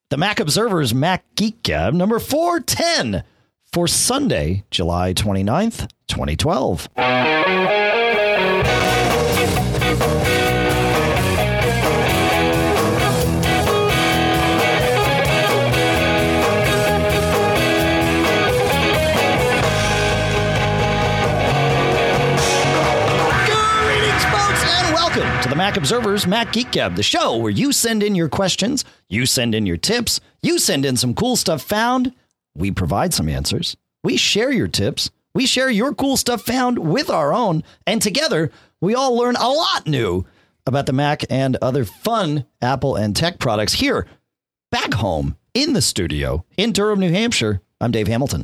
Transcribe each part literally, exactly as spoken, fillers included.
The Mac Observer's Mac Geek Gab number four ten for Sunday, July twenty-ninth, twenty twelve. To the Mac Observer's Mac Geek Gab, the show where you send in your questions, you send in your tips, you send in some cool stuff found, we provide some answers, we share your tips, we share your cool stuff found with our own, and together we all learn a lot new about the Mac and other fun Apple and tech products here, back home in the studio in Durham, New Hampshire. I'm Dave Hamilton.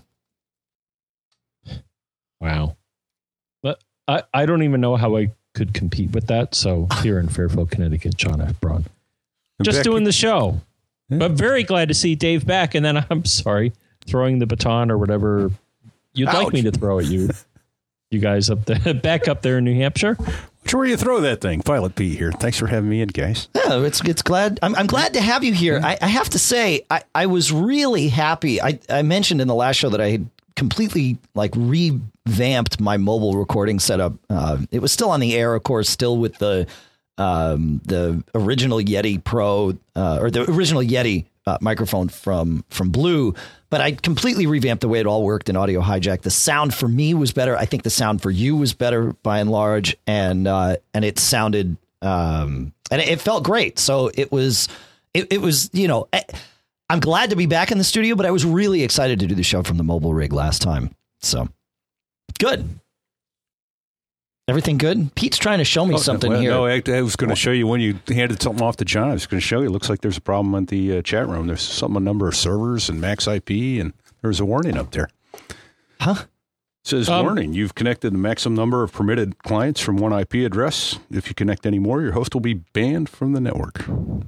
Wow. But I, I don't even know how I could compete with that. So here in Fairfield, Connecticut, John F. Braun. Just Becky. Doing the show. Yeah. But very glad to see Dave back. And then I'm sorry, throwing the baton or whatever you'd Ouch. like me to throw at you. You guys up there, back up there in New Hampshire. Which way you throw that thing? Violet P here. Thanks for having me in, guys. Yeah, it's it's glad. I'm I'm glad to have you here. I, I have to say, I, I was really happy. I, I mentioned in the last show that I had completely like revamped my mobile recording setup. Uh, it was still on the air, of course, still with the um, the original Yeti Pro uh, or the original Yeti uh, microphone from from Blue. But I completely revamped the way it all worked in Audio Hijack. The sound for me was better. I think the sound for you was better by and large. And uh, and it sounded um, and it, it felt great. So it was it, it was, you know, I, I'm glad to be back in the studio, but I was really excited to do the show from the mobile rig last time. So good. Everything good? Pete's trying to show me oh, something well, here. No, I, I was going to show you when you handed something off to John. I was going to show you. It looks like there's a problem in the uh, chat room. There's something, a number of servers and Max I P, and there's a warning up there. Huh? It says, um, warning, you've connected the maximum number of permitted clients from one I P address. If you connect any more, your host will be banned from the network.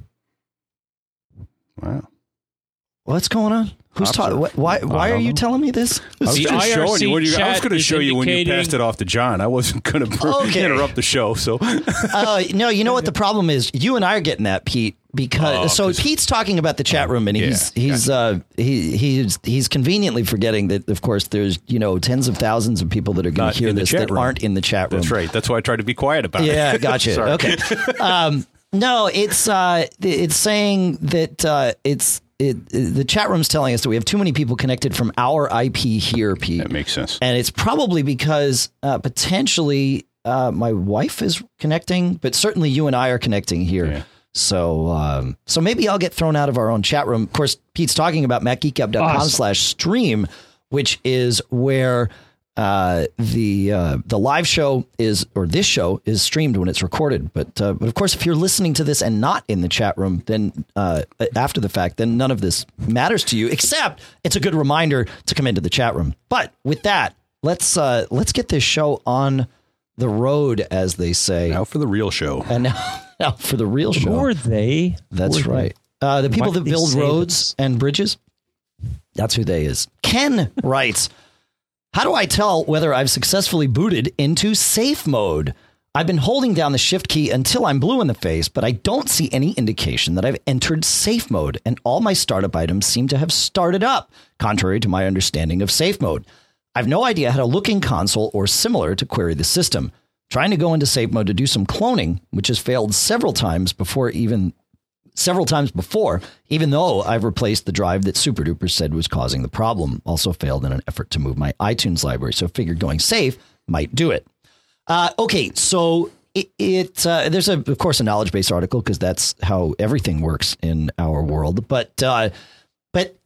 Wow. What's going on? Who's talking? Why? Why are you know. telling me this? I was just showing you. When you I was going to show you when you passed it off to John. I wasn't going to okay. interrupt the show. So, uh, no, you know what the problem is? You and I are getting that, Pete. Because oh, so Pete's talking about the chat room, and he's yeah, he's yeah. uh, he he's he's conveniently forgetting that, of course, there's you know tens of thousands of people that are going to hear this that room. aren't in the chat room. That's right. That's why I tried to be quiet about yeah, it. Yeah, gotcha. Okay. Um, no, it's uh, it's saying that uh, it's. It, the chat room's telling us that we have too many people connected from our I P here, Pete. That makes sense. And it's probably because uh, potentially uh, my wife is connecting, but certainly you and I are connecting here. Yeah. So um, so maybe I'll get thrown out of our own chat room. Of course, Pete's talking about mac geek gab dot com awesome. slash stream, which is where uh, the uh, the live show is, or this show is streamed when it's recorded. But, uh, but of course, if you're listening to this and not in the chat room, then uh, after the fact, then none of this matters to you, except it's a good reminder to come into the chat room. But with that, let's uh, let's get this show on the road, as they say. Now for the real show. And now, now for the real show. Or they. That's or right. Uh, the people Why that build roads this? and bridges. That's who they is. Ken writes, how do I tell whether I've successfully booted into safe mode? I've been holding down the shift key until I'm blue in the face, but I don't see any indication that I've entered safe mode, and all my startup items seem to have started up, contrary to my understanding of safe mode. I've no idea how to look in console or similar to query the system. Trying to go into safe mode to do some cloning, which has failed several times before even several times before, even though I've replaced the drive that SuperDuper said was causing the problem. Also failed in an effort to move my iTunes library. So figured going safe might do it. Uh, okay, so it, it uh, there's, a, of course, a knowledge base article because that's how everything works in our world. But uh, but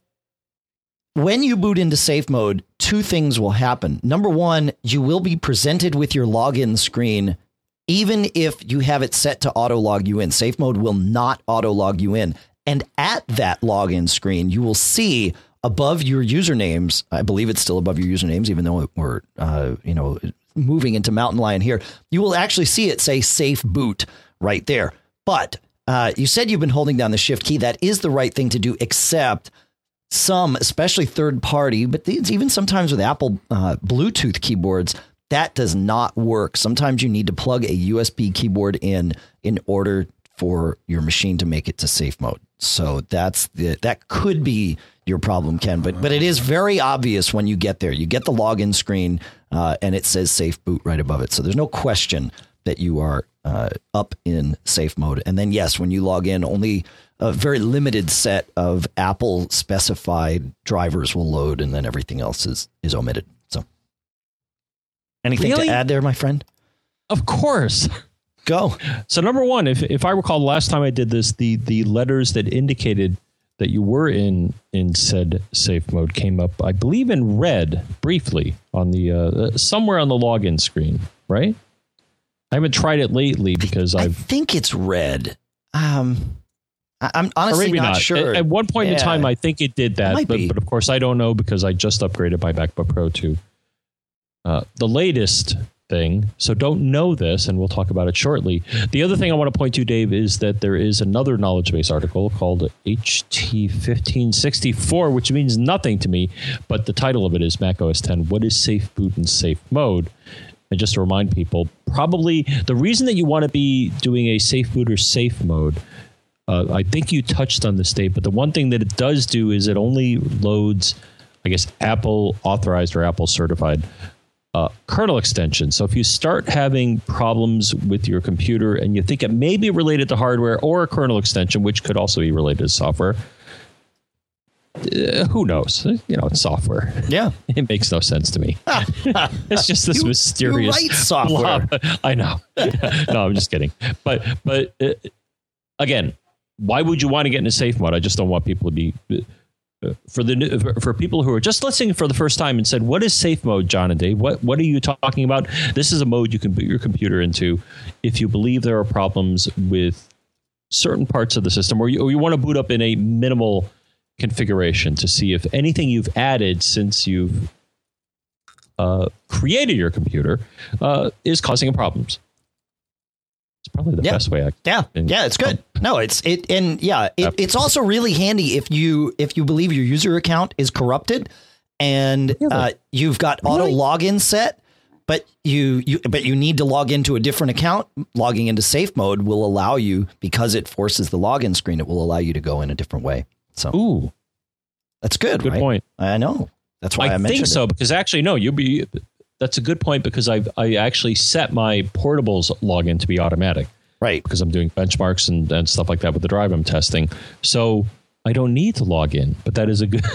when you boot into safe mode, two things will happen. Number one, you will be presented with your login screen even if you have it set to auto log you in. Safe mode will not auto log you in. And at that login screen, you will see above your usernames, I believe it's still above your usernames, even though we're, uh, you know, moving into Mountain Lion here, you will actually see it say safe boot right there. But uh, you said you've been holding down the shift key. That is the right thing to do, except some, especially third party, but these, even sometimes with Apple uh, Bluetooth keyboards, that does not work. Sometimes you need to plug a U S B keyboard in in order for your machine to make it to safe mode. So that's the, that could be your problem, Ken. But but it is very obvious when you get there. You get the login screen uh, and it says safe boot right above it. So there's no question that you are uh, up in safe mode. And then, yes, when you log in, only a very limited set of Apple specified drivers will load, and then everything else is, is omitted. So anything Really? to add there, my friend? Of course. Go. So number one, if if I recall the last time I did this, the the letters that indicated that you were in in said safe mode came up, I believe, in red briefly on the uh, somewhere on the login screen, right? I haven't tried it lately because I I've think it's red. Um, I, I'm honestly maybe not, not sure. At, at one point Yeah. in time, I think it did that, Might but, be. but of course I don't know because I just upgraded my MacBook Pro to uh, the latest thing. So don't know this, and we'll talk about it shortly. The other thing I want to point to, Dave, is that there is another knowledge base article called H T fifteen sixty-four, which means nothing to me, but the title of it is Mac O S ten, What is Safe Boot and Safe Mode? And just to remind people, probably the reason that you want to be doing a safe boot or safe mode, uh, I think you touched on this, Dave, but the one thing that it does do is it only loads, I guess, Apple authorized or Apple certified Uh, kernel extension. So if you start having problems with your computer and you think it may be related to hardware or a kernel extension, which could also be related to software, uh, who knows? You know, it's software. Yeah. It makes no sense to me. It's just this You- mysterious you write software. blob. I know. No, I'm just kidding. But but uh, again, why would you want to get into safe mode? I just don't want people to be. Uh, For the for people who are just listening for the first time and said, "What is safe mode, John and Dave? What what are you talking about?" This is a mode you can boot your computer into if you believe there are problems with certain parts of the system, or you, or you want to boot up in a minimal configuration to see if anything you've added since you've uh, created your computer uh, is causing problems. It's probably the Yeah. best way I Yeah, can. yeah, it's good. No, it's it, and yeah, it, Yep. it's also really handy if you if you believe your user account is corrupted and Really? uh, you've got auto Really? login set, but you you but you need to log into a different account. Logging into safe mode will allow you, because it forces the login screen. It will allow you to go in a different way. So Ooh, that's good. good right? point. I know. That's why I, I mentioned think so it. because actually no, you'll be. That's a good point because I I actually set my portables login to be automatic. Right. Because I'm doing benchmarks and, and stuff like that with the drive I'm testing. So I don't need to log in, but that is a good.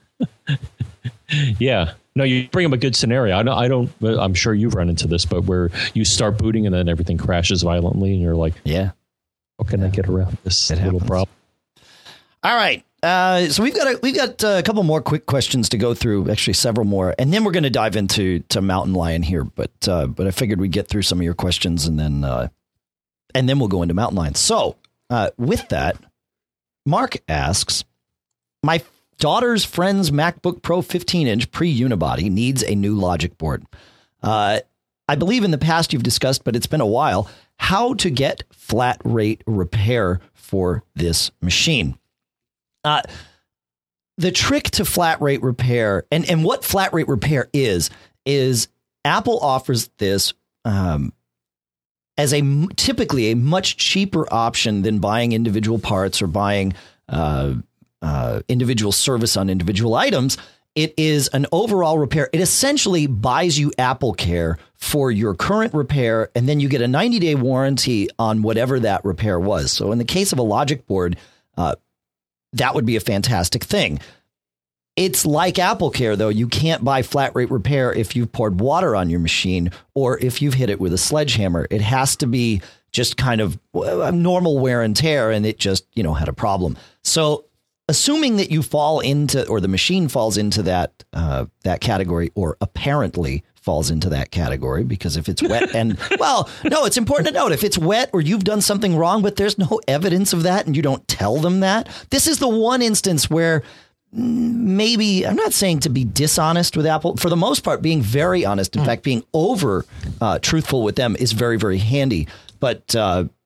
Yeah. No, you bring up a good scenario. I don't, I don't, I'm sure you've run into this, but where you start booting and then everything crashes violently and you're like, Yeah. how can I get around this It little happens. problem? All right. Uh, so we've got a, we've got a couple more quick questions to go through, actually several more, and then we're going to dive into to Mountain Lion here. But uh, but I figured we'd get through some of your questions and then uh, and then we'll go into Mountain Lion. So uh, with that, Mark asks, my daughter's friend's MacBook Pro fifteen inch pre-unibody needs a new logic board. Uh, I believe in the past you've discussed, but it's been a while, how to get flat rate repair for this machine. Uh, the trick to flat rate repair and, and what flat rate repair is, is Apple offers this um, as a typically a much cheaper option than buying individual parts or buying uh, uh, individual service on individual items. It is an overall repair. It essentially buys you Apple Care for your current repair, and then you get a ninety day warranty on whatever that repair was. So in the case of a logic board, uh, that would be a fantastic thing. It's like Apple Care, though. You can't buy flat rate repair if you've poured water on your machine or if you've hit it with a sledgehammer. It has to be just kind of a normal wear and tear, and it just, you know, had a problem. So assuming that you fall into, or the machine falls into that uh, that category, or apparently falls into that category, because if it's wet and, well, no, it's important to note, if it's wet or you've done something wrong, but there's no evidence of that and you don't tell them that, this is the one instance where maybe, I'm not saying to be dishonest with Apple, for the most part, being very honest, in mm. fact, being over uh, truthful with them is very, very handy. But uh,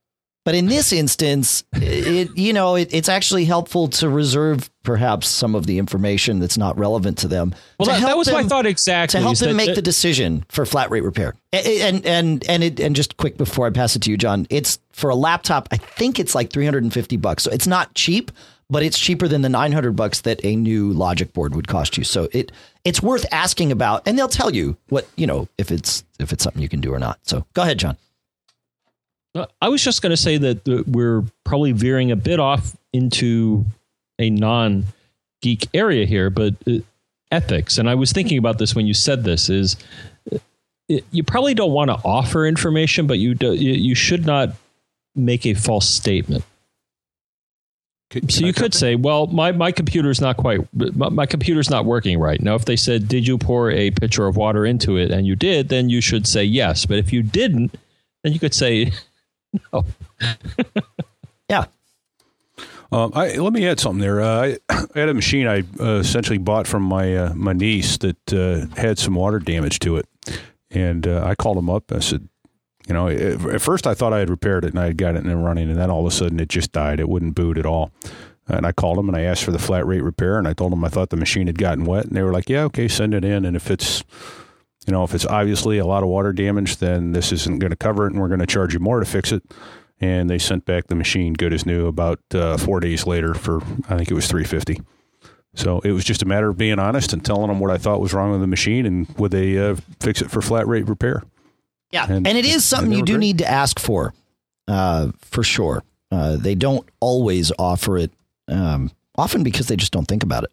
But in this instance, it you know, it, it's actually helpful to reserve perhaps some of the information that's not relevant to them. Well, to that, that was them, my thought exactly. To help them that, make that, the decision for flat rate repair. And and and and, it, and just quick before I pass it to you, John, it's for a laptop. I think it's like three hundred fifty bucks. So it's not cheap, but it's cheaper than the nine hundred bucks that a new Logic board would cost you. So it it's worth asking about, and they'll tell you what, you know, if it's if it's something you can do or not. So go ahead, John. I was just going to say that we're probably veering a bit off into a non-geek area here, but uh, ethics. And I was thinking about this when you said this is uh, you probably don't want to offer information, but you do, you should not make a false statement. Can, so can you could say, well, my, my computer's not quite, my, my computer's not working right. Now, if they said, did you pour a pitcher of water into it? And you did, then you should say yes. But if you didn't, then you could say no. Yeah. Um, I, let me add something there. Uh, I, I had a machine I uh, essentially bought from my uh, my niece that uh, had some water damage to it. And uh, I called them up. I said, you know, at first I thought I had repaired it and I had got it in and running, and then all of a sudden it just died. It wouldn't boot at all. And I called them and I asked for the flat rate repair, and I told them I thought the machine had gotten wet, and they were like, yeah, okay, send it in. And if it's, you know, if it's obviously a lot of water damage, then this isn't going to cover it and we're going to charge you more to fix it. And they sent back the machine good as new about uh, four days later for, I think it was three hundred fifty dollars. So it was just a matter of being honest and telling them what I thought was wrong with the machine, and would they uh, fix it for flat rate repair. Yeah, and, and it is something you do great. need to ask for, uh, for sure. Uh, they don't always offer it, um, often because they just don't think about it.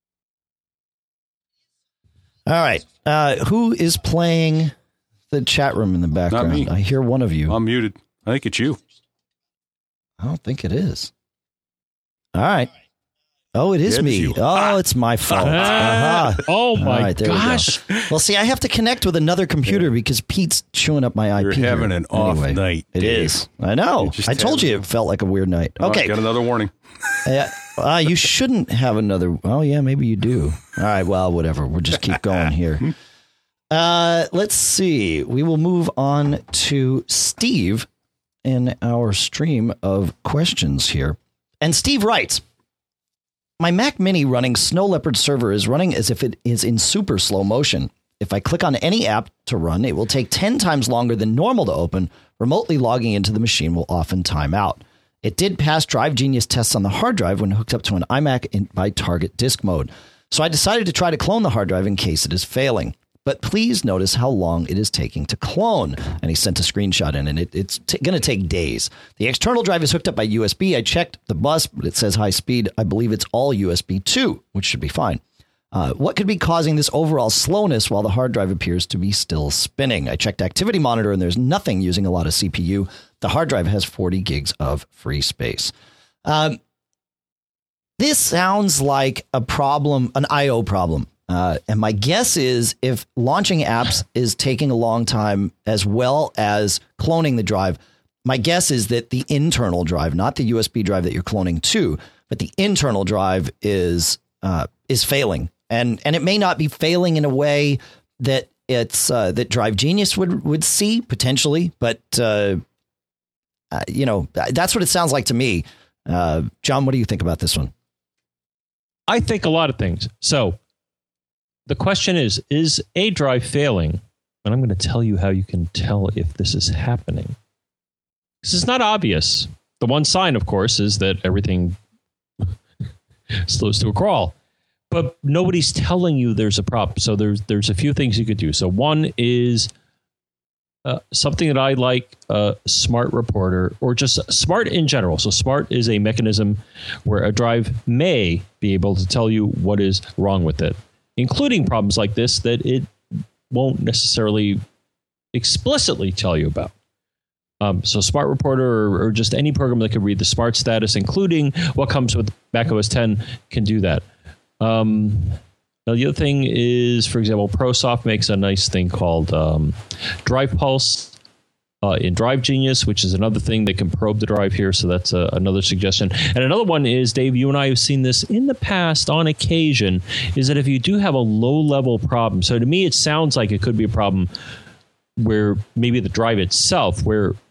All right. Uh, who is playing the chat room in the background? Not me. I hear one of you. I'm muted. I think it's you. I don't think it is. All right. Oh, it is yeah, me. It's oh, ah. It's my fault. Uh-huh. Oh, my right, gosh. We well, see, I have to connect with another computer yeah. because Pete's chewing up my You're I P. You're having here. an off anyway, night, It Dave. is. I know. I told you it felt like a weird night. Okay. Oh, got another warning. Yeah. Uh, you shouldn't have another. Oh, yeah, maybe you do. All right. Well, whatever. We'll just keep going here. Uh, let's see. We will move on to Steve in our stream of questions here. And Steve writes, my Mac Mini running Snow Leopard server is running as if it is in super slow motion. If I click on any app to run, it will take ten times longer than normal to open. Remotely logging into the machine will often time out. It did pass Drive Genius tests on the hard drive when hooked up to an iMac in, by target disk mode. So I decided to try to clone the hard drive in case it is failing. But please notice how long it is taking to clone. And he sent a screenshot in, and it, it's t- going to take days. The external drive is hooked up by U S B. I checked the bus, but it says high speed. I believe it's all U S B two, which should be fine. Uh, what could be causing this overall slowness while the hard drive appears to be still spinning? I checked Activity Monitor, and there's nothing using a lot of C P U. The hard drive has forty gigs of free space. Um, this sounds like a problem, an I O problem. Uh, and my guess is if launching apps is taking a long time as well as cloning the drive, my guess is that the internal drive, not the U S B drive that you're cloning to, but the internal drive is uh, is failing. And and it may not be failing in a way that it's uh, that Drive Genius would, would see potentially. But, uh, uh, you know, that's what it sounds like to me. Uh, John, what do you think about this one? I think a lot of things. So the question is, is a drive failing? And I'm going to tell you how you can tell if this is happening. This is not obvious. The one sign, of course, is that everything slows to a crawl. But nobody's telling you there's a problem. So there's there's a few things you could do. So one is uh, something that I like, uh, Smart Reporter, or just Smart in general. So Smart is a mechanism where a drive may be able to tell you what is wrong with it, including problems like this that it won't necessarily explicitly tell you about. Um, so Smart Reporter or, or just any program that can read the smart status, including what comes with Mac O S ten, can do that. Um, now the other thing is, for example, ProSoft makes a nice thing called um, Drive Pulse uh, in Drive Genius, which is another thing that can probe the drive here. So that's a, another suggestion. And another one is, Dave, you and I have seen this in the past on occasion, is that if you do have a low-level problem, so to me it sounds like it could be a problem where maybe the drive itself, where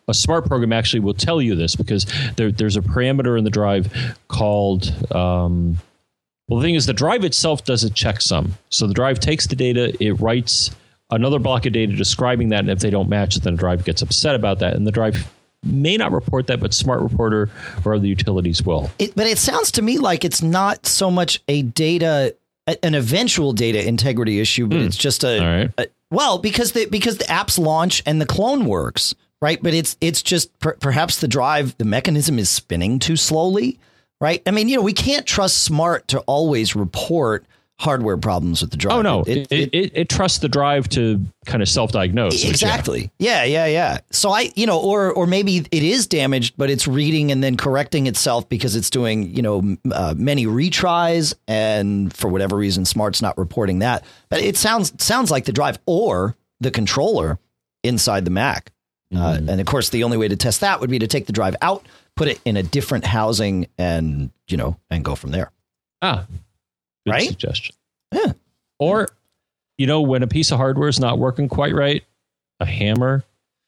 a smart program actually will tell you this because there, there's a parameter in the drive called, um, well, the thing is the drive itself does a checksum. So the drive takes the data, it writes another block of data describing that. And if they don't match it, then the drive gets upset about that. And the drive may not report that, but Smart Reporter or other utilities will. It, but it sounds to me like it's not so much a data, an eventual data integrity issue, but mm. it's just a, right. a well, because the because the apps launch and the clone works, right? But it's it's just per, perhaps the drive, the mechanism is spinning too slowly, right? I mean, you know, we can't trust Smart to always report hardware problems with the drive. Oh, no, it, it, it, it, it trusts the drive to kind of self-diagnose. Exactly. Yeah, yeah, yeah. So I, you know, or or maybe it is damaged, but it's reading and then correcting itself because it's doing, you know, uh, many retries. And for whatever reason, Smart's not reporting that. But it sounds sounds like the drive or the controller inside the Mac. Mm-hmm. Uh, and of course, the only way to test that would be to take the drive out, put it in a different housing and, you know, and go from there. Ah, good right? suggestion. Yeah. Or, you know, when a piece of hardware is not working quite right, a hammer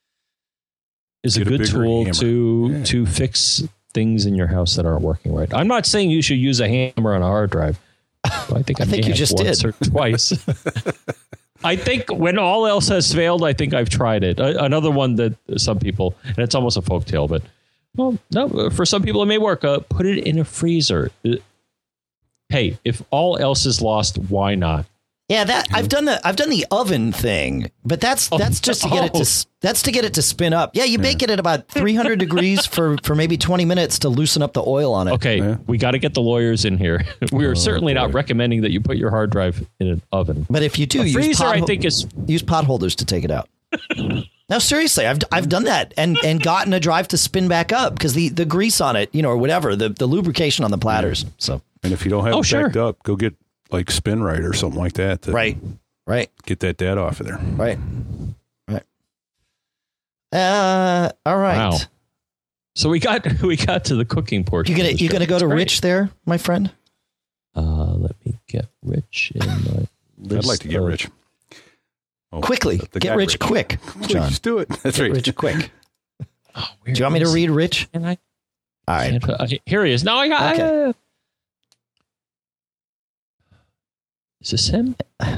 is Get a good a tool hammer. to yeah. to fix things in your house that aren't working right. I'm not saying you should use a hammer on a hard drive. I think I, I think you just once did or twice. I think when all else has failed, I think I've tried it. Uh, another one that some people, and it's almost a folktale, but well, no, for some people it may work. Uh, put it in a freezer. Hey, if all else is lost, why not? Yeah, that I've done the I've done the oven thing, but that's oh, that's just to get oh. it to that's to get it to spin up. Yeah, you bake it at about three hundred degrees for, for maybe twenty minutes to loosen up the oil on it. Okay, yeah. we got to get the lawyers in here. We are oh, certainly boy. not recommending that you put your hard drive in an oven. But if you do, a use freezer, pot, I think is use pot holders to take it out. No, seriously, I've I've done that and, and gotten a drive to spin back up because the, the grease on it, you know, or whatever, the, the lubrication on the platters. So, and if you don't have oh, it sure. backed up, go get like SpinRite or something like that. To right, right. Get that data off of there. Right, right. Uh, all right. Wow. So we got we got to the cooking portion. You gonna you gonna go to Rich there, my friend? Uh, let me get Rich in my list. I'd like to get of, Rich. Oh, Quickly, get rich, rich quick, John. Please do it. That's get right. Rich quick. Oh, do you want me to read Rich? Can I? All right. Uh, here he is. No, I got. Okay. Uh, is this him?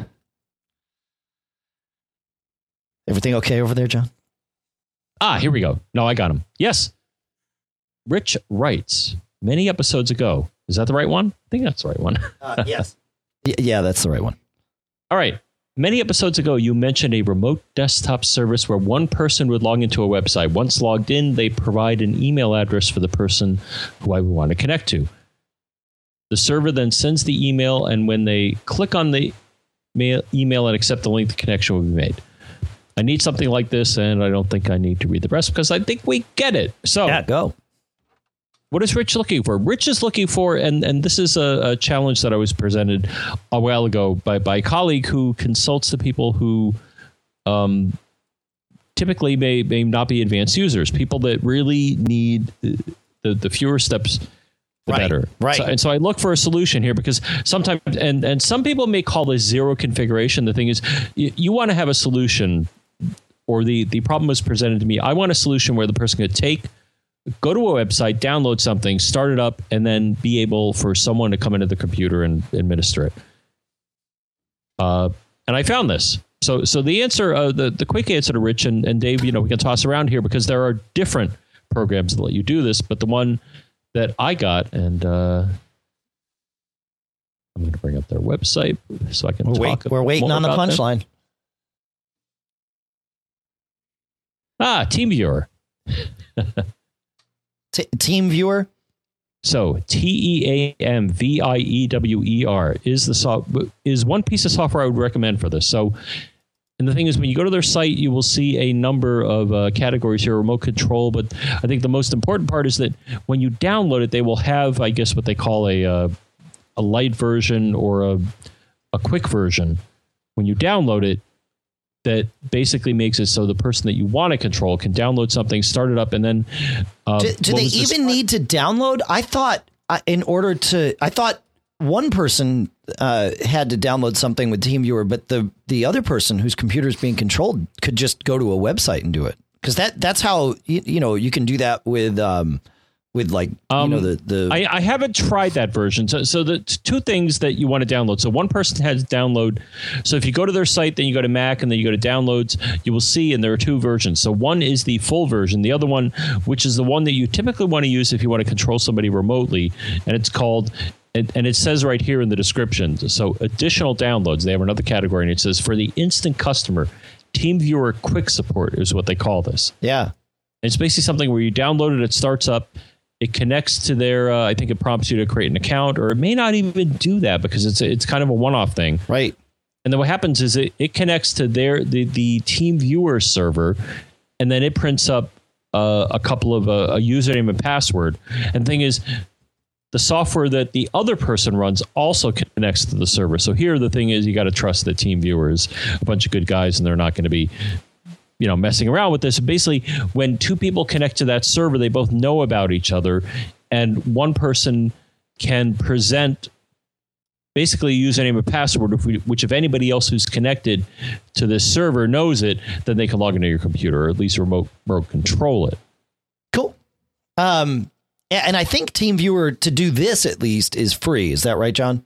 Everything okay over there, John? Ah, here we go. No, I got him. Yes. Rich writes many episodes ago. Is that the right one? I think that's the right one. uh, yes. Y- yeah, that's the right one. All right. Many episodes ago, you mentioned a remote desktop service where one person would log into a website. Once logged in, they provide an email address for the person who I would want to connect to. The server then sends the email, and when they click on the mail, email and accept the link, the connection will be made. I need something like this, and I don't think I need to read the rest because I think we get it. So, yeah, go. What is Rich looking for? Rich is looking for, and, and this is a, a challenge that I was presented a while ago by, by a colleague who consults the people who um, typically may, may not be advanced users, people that really need the, the, the fewer steps, the right, better. Right. So, and so I look for a solution here because sometimes, and, and some people may call this zero configuration. The thing is, you, you want to have a solution, or the, the problem was presented to me. I want a solution where the person could take, go to a website, download something, start it up, and then be able for someone to come into the computer and administer it. Uh, and I found this. So so the answer, uh, the, the quick answer to Rich and, and Dave, you know, we can toss around here because there are different programs that let you do this. But the one that I got, and uh, I'm going to bring up their website so I can we're talk wait, We're waiting on the punchline. Ah, TeamViewer. T- Team Viewer. So T E A M V I E W E R is the so- is one piece of software I would recommend for this. So, and the thing is, when you go to their site, you will see a number of uh, categories here, remote control. But I think the most important part is that when you download it, they will have, I guess, what they call a uh, a light version or a a quick version. When you download it, that basically makes it so the person that you want to control can download something, start it up, and then... Uh, do do they even need to download? I thought uh, in order to... I thought one person uh, had to download something with TeamViewer, but the, the other person whose computer is being controlled could just go to a website and do it. Because that that's how you, you know you can do that with um with like um, you know the the I, I haven't tried that version. So so the two things that you want to download. So one person has download. So if you go to their site, then you go to Mac, and then you go to downloads, you will see, and there are two versions. So one is the full version. The other one, which is the one that you typically want to use if you want to control somebody remotely, and it's called. And, and it says right here in the description. So additional downloads. They have another category, and it says for the instant customer. TeamViewer Quick Support is what they call this. Yeah. It's basically something where you download it, it starts up, it connects to their, uh, I think it prompts you to create an account, or it may not even do that because it's it's kind of a one-off thing. Right. And then what happens is it, it connects to their the, the TeamViewer server, and then it prints up uh, a couple of uh, a username and password. And the thing is, the software that the other person runs also connects to the server. So here the thing is, you got to trust that TeamViewer is a bunch of good guys, and they're not going to be, you know, messing around with this. Basically, when two people connect to that server, they both know about each other, and one person can present basically a username and password, if we, which if anybody else who's connected to this server knows it, then they can log into your computer, or at least remote, remote control it. Cool. Um. And I think TeamViewer, to do this at least, is free. Is that right, John?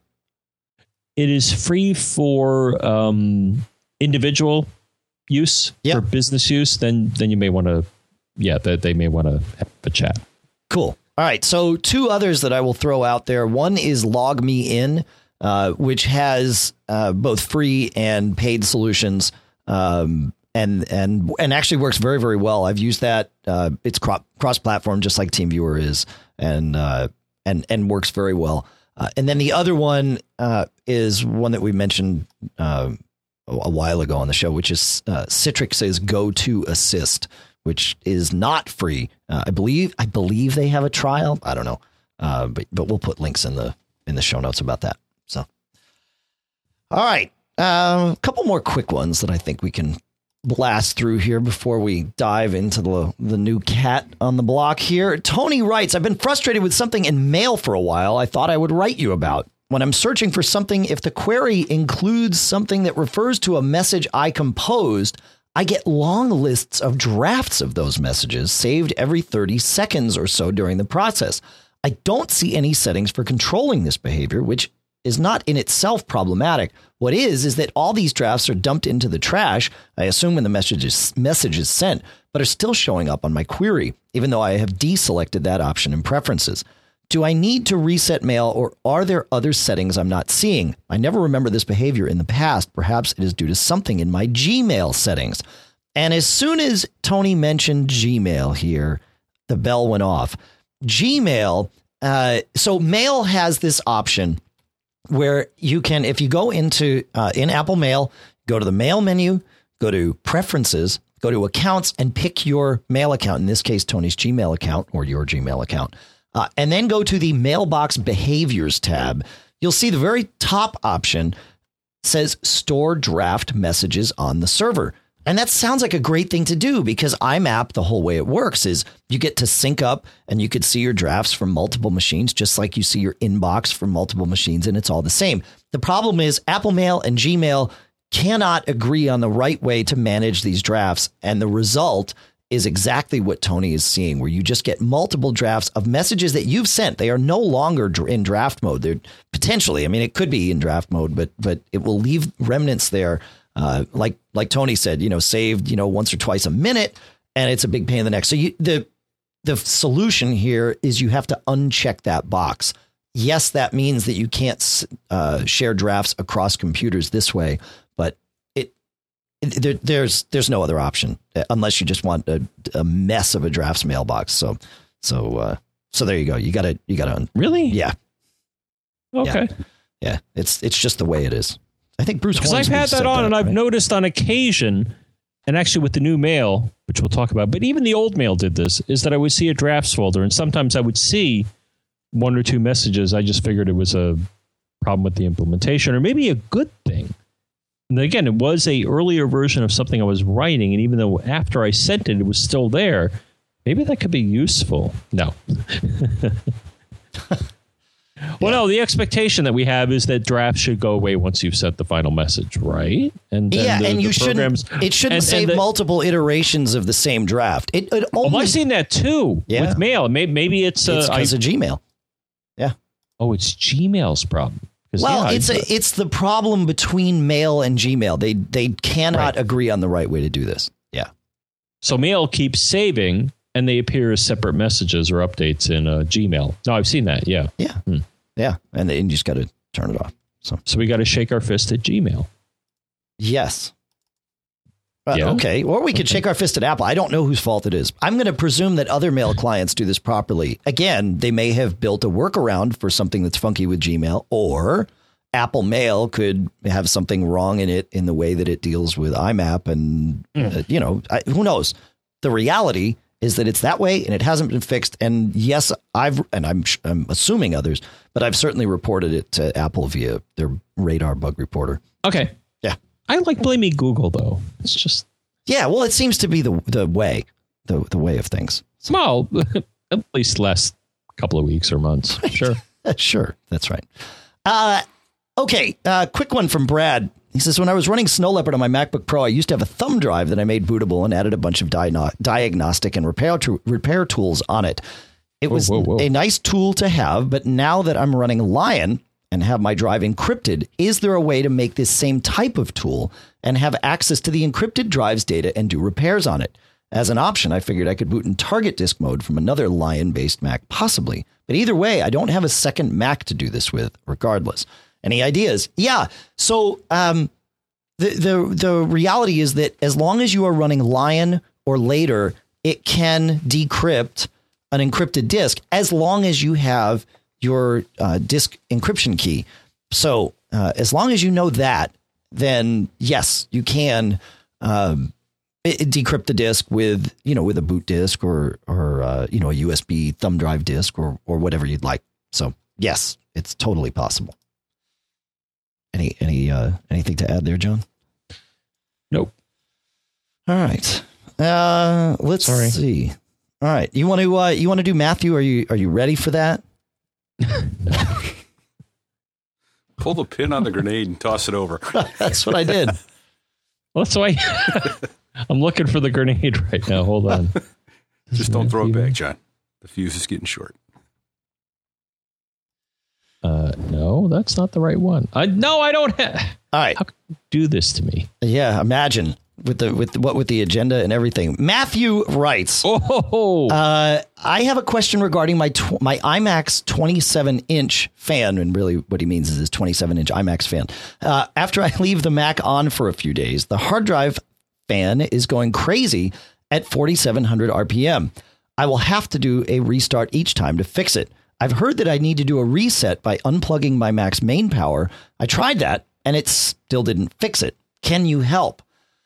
It is free for um, individual use, yep. for business use. Then, then you may want to, yeah, that they may want to have a chat. Cool. All right. So two others that I will throw out there. One is LogMeIn, uh, which has uh, both free and paid solutions. Um, And and and actually works very, very well. I've used that. Uh, it's cro- cross-platform, just like TeamViewer is, and uh, and and works very well. Uh, and then the other one uh, is one that we mentioned uh, a while ago on the show, which is uh, Citrix's GoToAssist, which is not free. Uh, I believe I believe they have a trial. I don't know, uh, but but we'll put links in the in the show notes about that. So, all right, uh, a couple more quick ones that I think we can blast through here before we dive into the the new cat on the block here. Tony writes, I've been frustrated with something in mail for a while I thought I would write you about. When I'm searching for something, if the query includes something that refers to a message I composed, I get long lists of drafts of those messages saved every thirty seconds or so during the process. I don't see any settings for controlling this behavior, which is not in itself problematic. What is, is that all these drafts are dumped into the trash, I assume when the message is, message is sent, but are still showing up on my query, even though I have deselected that option in preferences. Do I need to reset mail, or are there other settings I'm not seeing? I never remember this behavior in the past. Perhaps it is due to something in my Gmail settings. And as soon as Tony mentioned Gmail here, the bell went off. Gmail, uh, so Mail has this option where you can, if you go into uh, in Apple Mail, go to the Mail menu, go to Preferences, go to Accounts, and pick your mail account. In this case, Tony's Gmail account or your Gmail account. Uh, and then go to the Mailbox Behaviors tab. You'll see the very top option says Store Draft Messages on the server. And that sounds like a great thing to do, because I M A P, the whole way it works is you get to sync up and you could see your drafts from multiple machines, just like you see your inbox from multiple machines, and it's all the same. The problem is Apple Mail and Gmail cannot agree on the right way to manage these drafts. And the result is exactly what Tony is seeing, where you just get multiple drafts of messages that you've sent. They are no longer in draft mode. They're potentially, I mean, it could be in draft mode, but but it will leave remnants there. Uh, like like Tony said, you know, saved, you know, once or twice a minute, and it's a big pain in the neck. So you, the the solution here is you have to uncheck that box. Yes, that means that you can't uh, share drafts across computers this way, but it, it there, there's there's no other option unless you just want a, a mess of a drafts mailbox. So so uh, so there you go. You gotta you gotta un- really yeah okay yeah. yeah it's it's just the way it is. I think Bruce, because I've had that on, that, and I've right? noticed on occasion, and actually with the new mail, which we'll talk about, but even the old mail did this, is that I would see a drafts folder, and sometimes I would see one or two messages. I just figured it was a problem with the implementation, or maybe a good thing. And again, it was a earlier version of something I was writing, and even though after I sent it, it was still there, maybe that could be useful. No. Well, no, the expectation that we have is that drafts should go away once you've sent the final message, right? And yeah, the, and you shouldn't. It shouldn't and, save and the, multiple iterations of the same draft. It, it only, oh, I've seen that too yeah. with mail. Maybe, maybe it's because uh, of Gmail. Yeah. Oh, it's Gmail's problem. Well, yeah, it's a, it's the problem between Mail and Gmail. They they cannot right. agree on the right way to do this. Yeah. So Mail keeps saving, and they appear as separate messages or updates in uh, Gmail. No, I've seen that. Yeah. Yeah. Hmm. Yeah, and then you just got to turn it off. So, so we got to shake our fist at Gmail. Yes. Uh, yeah. Okay. Or we could okay. shake our fist at Apple. I don't know whose fault it is. I'm going to presume that other mail clients do this properly. Again, they may have built a workaround for something that's funky with Gmail, or Apple Mail could have something wrong in it in the way that it deals with I M A P. And, mm. uh, you know, I, who knows? The reality is that it's that way and it hasn't been fixed. And yes, I've and I'm I'm assuming others, but I've certainly reported it to Apple via their Radar bug reporter. Okay. Yeah. I like blaming Google, though. It's just. Yeah. Well, it seems to be the the way, the, the way of things. Well, at least last couple of weeks or months. Sure. Sure. That's right. Uh, OK, uh, quick one from Brad. He says, when I was running Snow Leopard on my MacBook Pro, I used to have a thumb drive that I made bootable and added a bunch of di- diagnostic and repair t- repair tools on it. It was whoa, whoa, whoa. a nice tool to have, but now that I'm running Lion and have my drive encrypted, is there a way to make this same type of tool and have access to the encrypted drive's data and do repairs on it? As an option, I figured I could boot in target disk mode from another Lion-based Mac, possibly. But either way, I don't have a second Mac to do this with, regardless. Any ideas? Yeah. So um, the, the the reality is that as long as you are running Lion or later, it can decrypt an encrypted disk as long as you have your uh, disk encryption key. So uh, as long as you know that, then yes, you can um, it, it decrypt the disk with, you know, with a boot disk or or uh, you know, a U S B thumb drive disk or or whatever you'd like. So yes, it's totally possible. Any any uh, anything to add there, John? Nope. All right. Uh, let's Sorry. see. All right. You want to uh, you want to do Matthew? Are you are you ready for that? Pull the pin on the grenade and toss it over. That's what I did. Well, that's why I'm looking for the grenade right now. Hold on. Just don't throw it back, John. The fuse is getting short. Uh, no, that's not the right one. I no, I don't have. All right, how can you do this to me? Yeah, imagine with the with what with the agenda and everything. Matthew writes, "Oh, uh, I have a question regarding my tw- my IMAX twenty-seven inch fan, and really what he means is his twenty-seven inch IMAX fan. Uh, after I leave the Mac on for a few days, the hard drive fan is going crazy at forty-seven hundred R P M. I will have to do a restart each time to fix it. I've heard that I need to do a reset by unplugging my Mac's main power. I tried that and it still didn't fix it. Can you help?"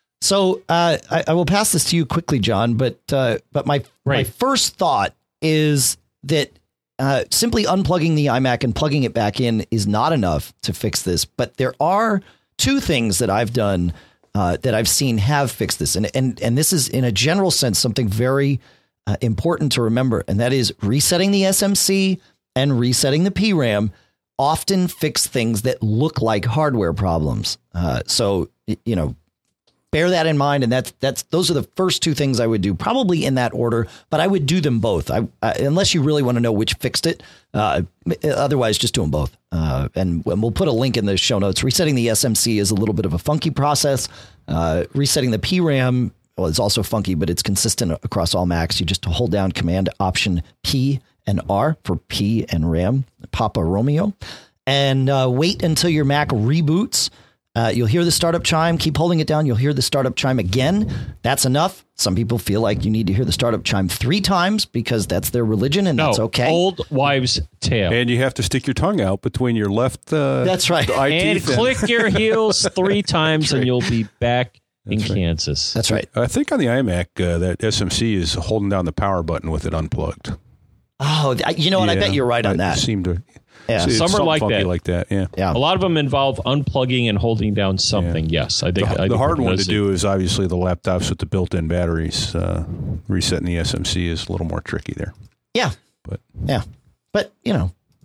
So uh, I, I will pass this to you quickly, John. But uh, but my right. my first thought is that uh, simply unplugging the iMac and plugging it back in is not enough to fix this. But there are two things that I've done uh, that I've seen have fixed this. And and and this is in a general sense something very Uh, important to remember, and that is resetting the S M C and resetting the P RAM often fix things that look like hardware problems. Uh, so, you know, bear that in mind. And that's that's those are the first two things I would do, probably in that order. But I would do them both, I, uh, unless you really want to know which fixed it. Uh, otherwise, just do them both. Uh, and, and we'll put a link in the show notes. Resetting the S M C is a little bit of a funky process. Uh, resetting the P RAM, well, it's also funky, but it's consistent across all Macs. You just hold down Command Option P and R for P and RAM, Papa Romeo, and uh, wait until your Mac reboots. Uh, you'll hear the startup chime. Keep holding it down. You'll hear the startup chime again. That's enough. Some people feel like you need to hear the startup chime three times because that's their religion, and no, that's okay. Old wives' tale. And you have to stick your tongue out between your left. Uh, that's right. And click your heels three times, right. And you'll be back. In That's right. Kansas. That's right. I think on the iMac, uh, that S M C is holding down the power button with it unplugged. Oh, you know what? Yeah, I bet you're right on I that. Seem to. Yeah. Some are like that. like that. Yeah. Yeah. A lot of them involve unplugging and holding down something. Yeah. Yes. I think the, I think the hard one to it. do is obviously the laptops with the built-in batteries. Uh, resetting the S M C is a little more tricky there. Yeah. But yeah. But, you know,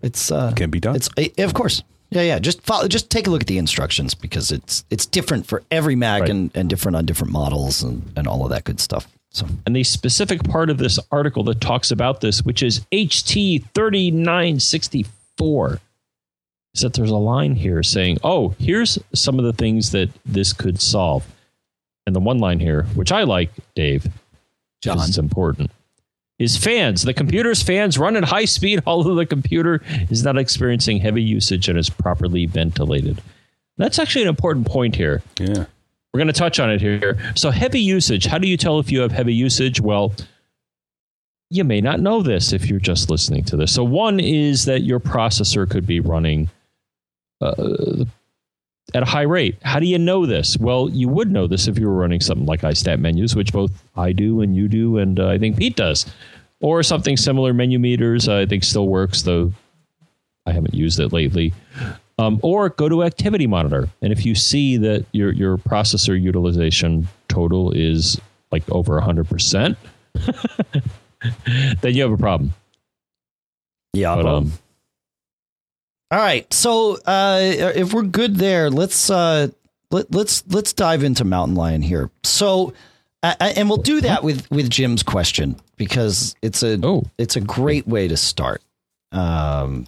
it's uh, can be done. It's of course. Yeah, yeah. Just follow, just take a look at the instructions because it's it's different for every Mac right. and, and different on different models and, and all of that good stuff. So, and the specific part of this article that talks about this, which is H T thirty-nine sixty-four, is that there's a line here saying, "Oh, here's some of the things that this could solve." And the one line here, which I like, Dave, John, it's important, is fans. The computer's fans run at high speed, although the computer is not experiencing heavy usage and is properly ventilated. That's actually an important point here. Yeah. We're going to touch on it here. So heavy usage. How do you tell if you have heavy usage? Well, you may not know this if you're just listening to this. So one is that your processor could be running uh, at a high rate. How do you know this? Well, you would know this if you were running something like iStat menus, which both I do and you do, and uh, I think Pete does. Or something similar, Menu Meters, uh, I think still works, though I haven't used it lately. Um, or go to Activity Monitor. And if you see that your, your processor utilization total is like over one hundred percent, then you have a problem. Yeah. But, um, all right. So uh, if we're good there, let's uh, let, let's let's dive into Mountain Lion here. So uh, and we'll do that with, with Jim's question because it's a oh. it's a great way to start. Um,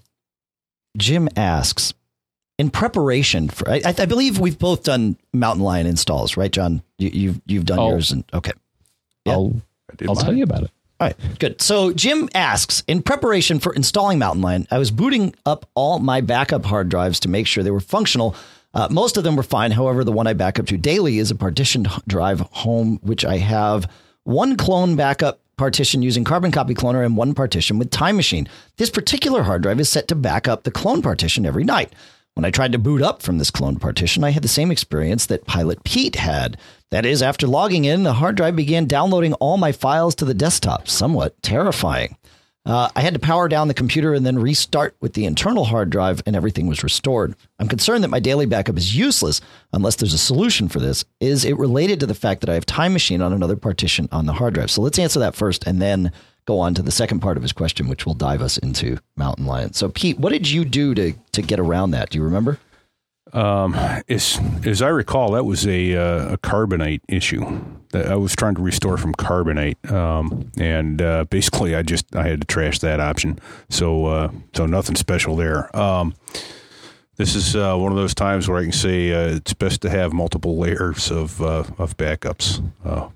Jim asks, in preparation for, I, I believe we've both done Mountain Lion installs, right, John? You, you've you've done oh. yours, and okay. Yeah. I'll I'll tell you about it. All right, good. So Jim asks, in preparation for installing Mountain Lion, I was booting up all my backup hard drives to make sure they were functional. Uh, most of them were fine. However, the one I back up to daily is a partitioned drive home, which I have one clone backup partition using Carbon Copy Cloner and one partition with Time Machine. This particular hard drive is set to back up the clone partition every night. When I tried to boot up from this clone partition, I had the same experience that Pilot Pete had. That is, after logging in, the hard drive began downloading all my files to the desktop. Somewhat terrifying. Uh, I had to power down the computer and then restart with the internal hard drive, and everything was restored. I'm concerned that my daily backup is useless unless there's a solution for this. Is it related to the fact that I have Time Machine on another partition on the hard drive? So let's answer that first and then go on to the second part of his question, which will dive us into Mountain Lion. So, Pete, what did you do to to get around that? Do you remember? Um, as, as I recall, that was a, uh, a Carbonite issue that I was trying to restore from Carbonite. Um, and, uh, basically I just, I had to trash that option. So, uh, so nothing special there. Um, this is, uh, one of those times where I can say, uh, it's best to have multiple layers of, uh, of backups. Uh,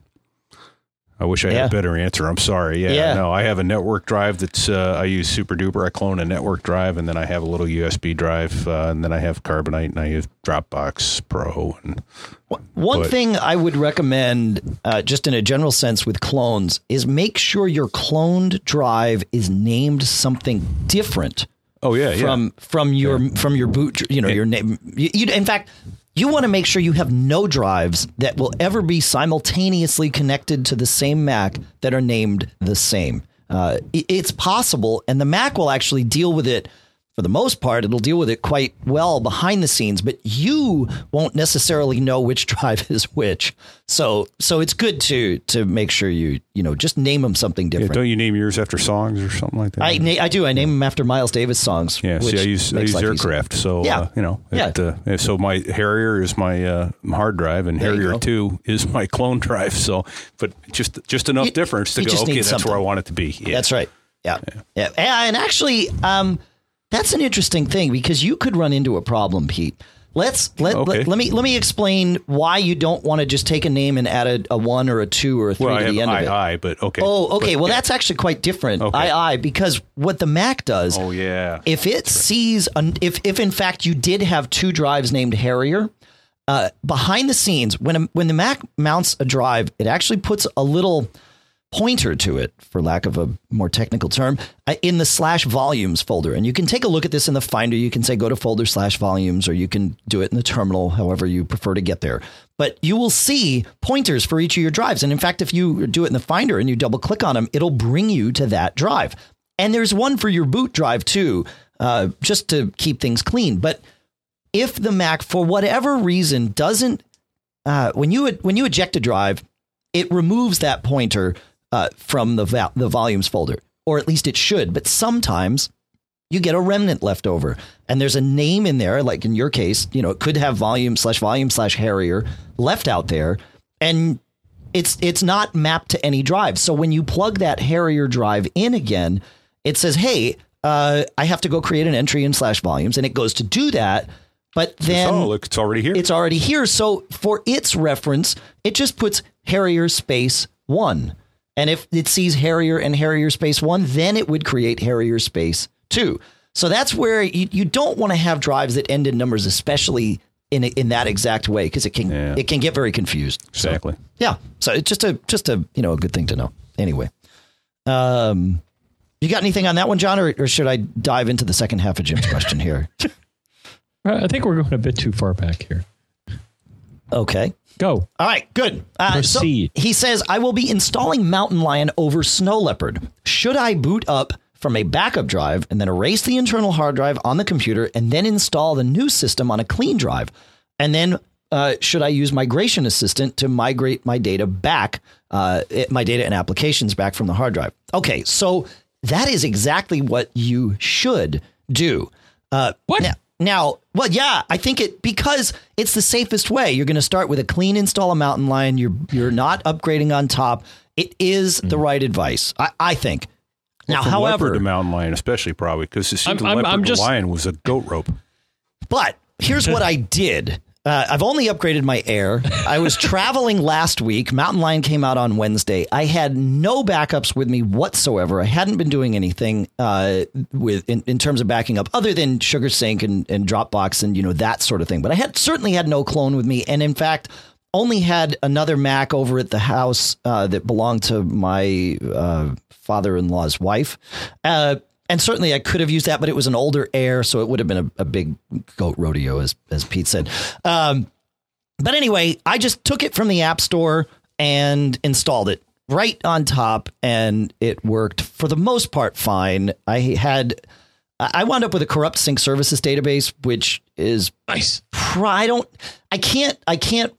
I wish I had yeah. a better answer. I'm sorry. Yeah, yeah. No, I have a network drive that's, uh, I use Super Duper. I clone a network drive, and then I have a little U S B drive, uh, and then I have Carbonite, and I use Dropbox Pro. And One but, thing I would recommend, uh, just in a general sense with clones, is make sure your cloned drive is named something different. Oh, yeah, from, yeah. From your, yeah. from your boot, you know, your name. You, you, in fact, you want to make sure you have no drives that will ever be simultaneously connected to the same Mac that are named the same. Uh, it's possible, and the Mac will actually deal with it. For the most part, it'll deal with it quite well behind the scenes, but you won't necessarily know which drive is which. So, so it's good to to make sure you you know just name them something different. Yeah, don't you name yours after songs or something like that? I na- I do. I name them after Miles Davis songs. Yeah, see, I use I use Aircraft, easier. so yeah. uh, you know. Yeah. It, uh, so my Harrier is my uh, hard drive, and there Harrier two is my clone drive. So, but just just enough you, difference to go. Okay, that's something. Where I want it to be. Yeah. That's right. Yeah. yeah, yeah, and actually, um. That's an interesting thing because you could run into a problem, Pete. Let's let, okay. let, let me let me explain why you don't want to just take a name and add a, a one or a two or a three well, to I the end I, of it. I, but okay. Oh, okay. But, well, yeah. that's actually quite different. Okay. I, I, because what the Mac does. Oh, yeah. If it that's sees, an, if if in fact you did have two drives named Harrier, uh, behind the scenes, when a, when the Mac mounts a drive, it actually puts a little pointer to it, for lack of a more technical term, uh, in the slash volumes folder. And you can take a look at this in the Finder. You can say go to folder slash volumes, or you can do it in the terminal, however you prefer to get there. But you will see pointers for each of your drives. And in fact, if you do it in the Finder and you double click on them, it'll bring you to that drive. And there's one for your boot drive too, uh, just to keep things clean. But if the Mac, for whatever reason, doesn't, uh, when you when you eject a drive, it removes that pointer Uh, from the va- the volumes folder, or at least it should. But sometimes you get a remnant left over. And there's a name in there, like in your case, you know, it could have volume slash volume slash Harrier left out there. And it's it's not mapped to any drive. So when you plug that Harrier drive in again, it says, hey, uh, I have to go create an entry in slash volumes. And it goes to do that. But then oh, look, it's already here. It's already here. So for its reference, it just puts Harrier space one. And if it sees Harrier and Harrier space one, then it would create Harrier space two. So that's where you, you don't want to have drives that end in numbers, especially in in that exact way, because it can yeah. it can get very confused. Exactly. So, yeah. So it's just a just a you know a good thing to know. Anyway, um, you got anything on that one, John, or, or should I dive into the second half of Jim's question here? I think we're going a bit too far back here. Okay. Go. All right, good. Uh, Proceed. So he says, I will be installing Mountain Lion over Snow Leopard. Should I boot up from a backup drive and then erase the internal hard drive on the computer and then install the new system on a clean drive? And then uh, should I use Migration Assistant to migrate my data back, uh, my data and applications back from the hard drive? Okay, so that is exactly what you should do. Uh, what? Now, Now, well, yeah, I think it because it's the safest way. You're going to start with a clean install of Mountain Lion. You're you're not upgrading on top. It is mm. the right advice, I, I think. Well, now, from however, leopard to Mountain Lion, especially probably because it seems I'm, the I'm, leopard I'm to just, lion was a goat rope. But here's what I did. Uh, I've only upgraded my Air. I was traveling last week. Mountain Lion came out on Wednesday. I had no backups with me whatsoever. I hadn't been doing anything uh, with in, in terms of backing up other than Sugar Sync and, and Dropbox and, you know, that sort of thing. But I had certainly had no clone with me. And in fact, only had another Mac over at the house uh, that belonged to my uh, father-in-law's wife. Uh And certainly I could have used that, but it was an older Air, so it would have been a, a big goat rodeo, as as Pete said. Um, but anyway, I just took it from the App Store and installed it right on top, and it worked for the most part fine. I had I wound up with a corrupt sync services database, which is nice. I don't I can't I can't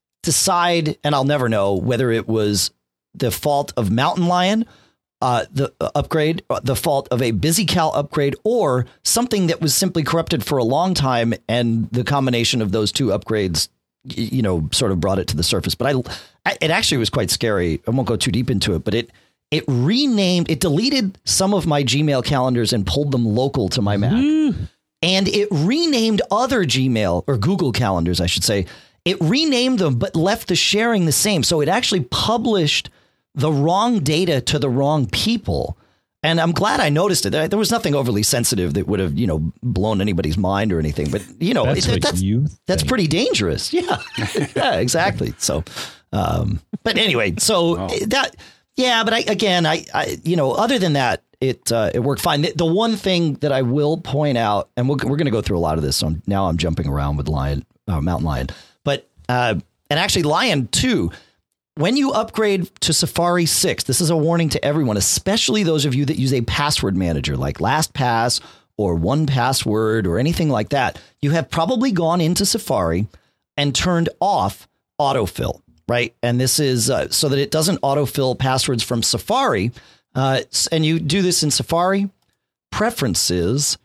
decide, and I'll never know whether it was the fault of Mountain Lion. Uh, the uh, upgrade, uh, the fault of a BusyCal upgrade, or something that was simply corrupted for a long time. And the combination of those two upgrades, y- you know, sort of brought it to the surface. But I, I, it actually was quite scary. I won't go too deep into it, but it, it renamed, it deleted some of my Gmail calendars and pulled them local to my Mac. Mm. And it renamed other Gmail or Google calendars, I should say. It renamed them, but left the sharing the same. So it actually published the wrong data to the wrong people. And I'm glad I noticed it. There was nothing overly sensitive that would have, you know, blown anybody's mind or anything. But, you know, that's, it, that's, you that's pretty dangerous. Yeah, yeah, exactly. So, um, but anyway, so wow. that, yeah, but I, again, I, I, you know, other than that, it, uh, it worked fine. The, the one thing that I will point out, and we'll, we're going to go through a lot of this. So now I'm jumping around with Lion, uh, Mountain Lion, but, uh, and actually Lion too. When you upgrade to Safari six, this is a warning to everyone, especially those of you that use a password manager like LastPass or one Password or anything like that. You have probably gone into Safari and turned off autofill, right? And this is uh, so that it doesn't autofill passwords from Safari. Uh, and you do this in Safari Preferences.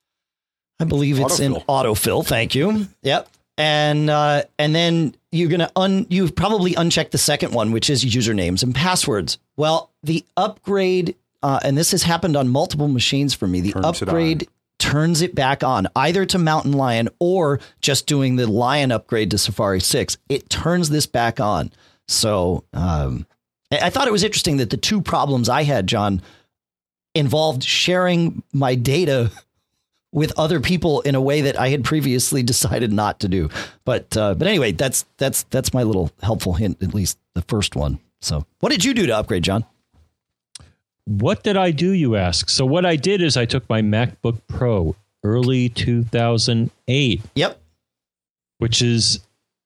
I believe it's autofill. in autofill. Thank you. Yep. And uh, and then you're going to un you've probably unchecked the second one, which is usernames and passwords. Well, the upgrade, uh, and this has happened on multiple machines for me. The turns upgrade it turns it back on, either to Mountain Lion or just doing the Lion upgrade to Safari six. It turns this back on. So um, I thought it was interesting that the two problems I had, John, involved sharing my data with other people in a way that I had previously decided not to do. But uh, but anyway, that's that's that's my little helpful hint, at least the first one. So what did you do to upgrade, John? What did I do, you ask? So what I did is I took my MacBook Pro early two thousand eight. Yep. Which is,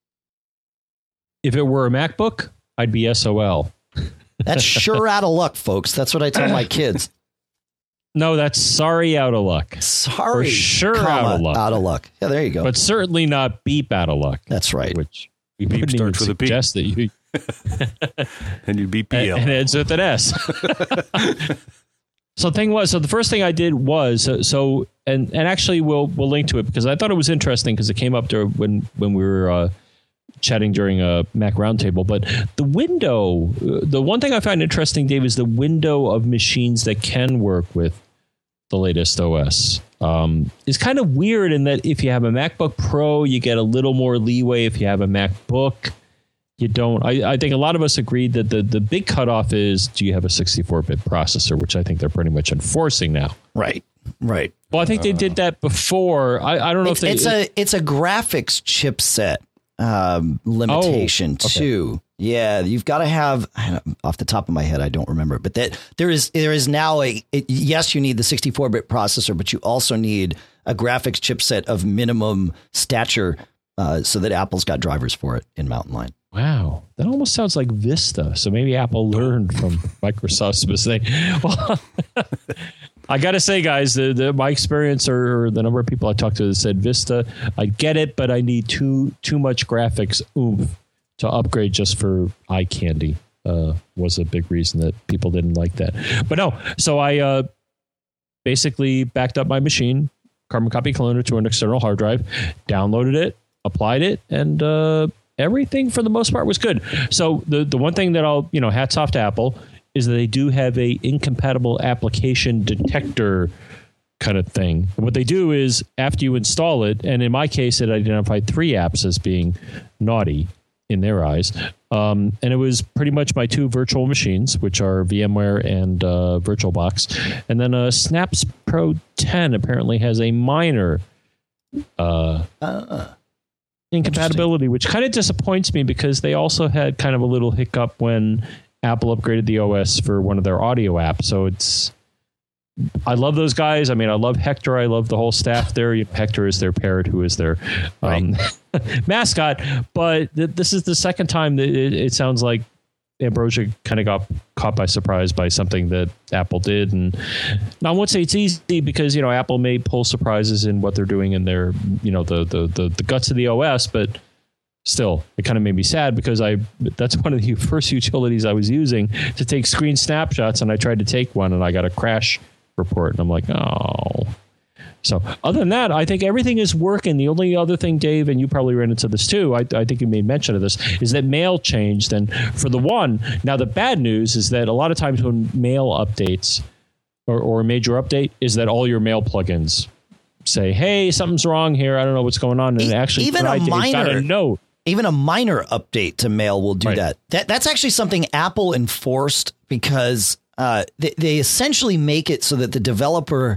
if it were a MacBook, I'd be S O L. That's sure out of luck, folks. That's what I tell my kids. No, that's sorry out of luck. Sorry. Or sure comma, out of luck. Out of luck. Yeah, there you go. But certainly not beep out of luck. That's right. Which we beep wouldn't starts even with a suggest that you and you beep B L. And, and ends with an S. So the thing was, so the first thing I did was so, so and and actually we'll we'll link to it because I thought it was interesting because it came up to when when we were uh, chatting during a Mac Roundtable. But the window, the one thing I find interesting, Dave, is the window of machines that can work with the latest O S. Um, is kind of weird in that if you have a MacBook Pro, you get a little more leeway. If you have a MacBook, you don't. I, I think a lot of us agreed that the, the big cutoff is, do you have a sixty-four bit processor, which I think they're pretty much enforcing now. Right, right. Well, I think they did that before. I, I don't know it's, if they... It's a, it's a graphics chipset um, limitation, oh, okay. too. Yeah, you've got to have, off the top of my head, I don't remember, but that there is there is now a, it, yes, you need the sixty-four bit processor, but you also need a graphics chipset of minimum stature uh, so that Apple's got drivers for it in Mountain Lion. Wow, that almost sounds like Vista. So maybe Apple learned from Microsoft's mistake. Well, I got to say, guys, the, the, my experience or, or the number of people I talked to that said Vista, I get it, but I need too too much graphics oomph to upgrade just for eye candy. Uh, was a big reason that people didn't like that. But no, so I uh, basically backed up my machine, carbon copy cloner to an external hard drive, downloaded it, applied it, and uh, everything for the most part was good. So the the one thing that I'll, you know, hats off to Apple is that they do have a incompatible application detector kind of thing. What they do is after you install it, and in my case, it identified three apps as being naughty in their eyes. Um, and it was pretty much my two virtual machines, which are VMware and uh, VirtualBox. And then uh, Snaps Pro ten apparently has a minor uh, uh, incompatibility, which kind of disappoints me because they also had kind of a little hiccup when Apple upgraded the O S for one of their audio apps. So it's, I love those guys. I mean, I love Hector. I love the whole staff there. Hector is their parrot, who is their um, right. mascot. But th- this is the second time that it, it sounds like Ambrosia kind of got caught by surprise by something that Apple did. And now I won't say it's easy because, you know, Apple may pull surprises in what they're doing in their, you know, the the the, the guts of the O S, but still, it kind of made me sad because I that's one of the first utilities I was using to take screen snapshots, and I tried to take one and I got a crash report, and I'm like, oh. So other than that, I think everything is working. The only other thing, Dave, and you probably ran into this too, I, I think you made mention of this, is that Mail changed. And for the one, now the bad news is that a lot of times when Mail updates or, or a major update is that all your Mail plugins say, hey, something's wrong here. I don't know what's going on. And e- actually, even a minor got a note. Even a minor update to Mail will do right. that. That that's actually something Apple enforced because uh, they, they essentially make it so that the developer,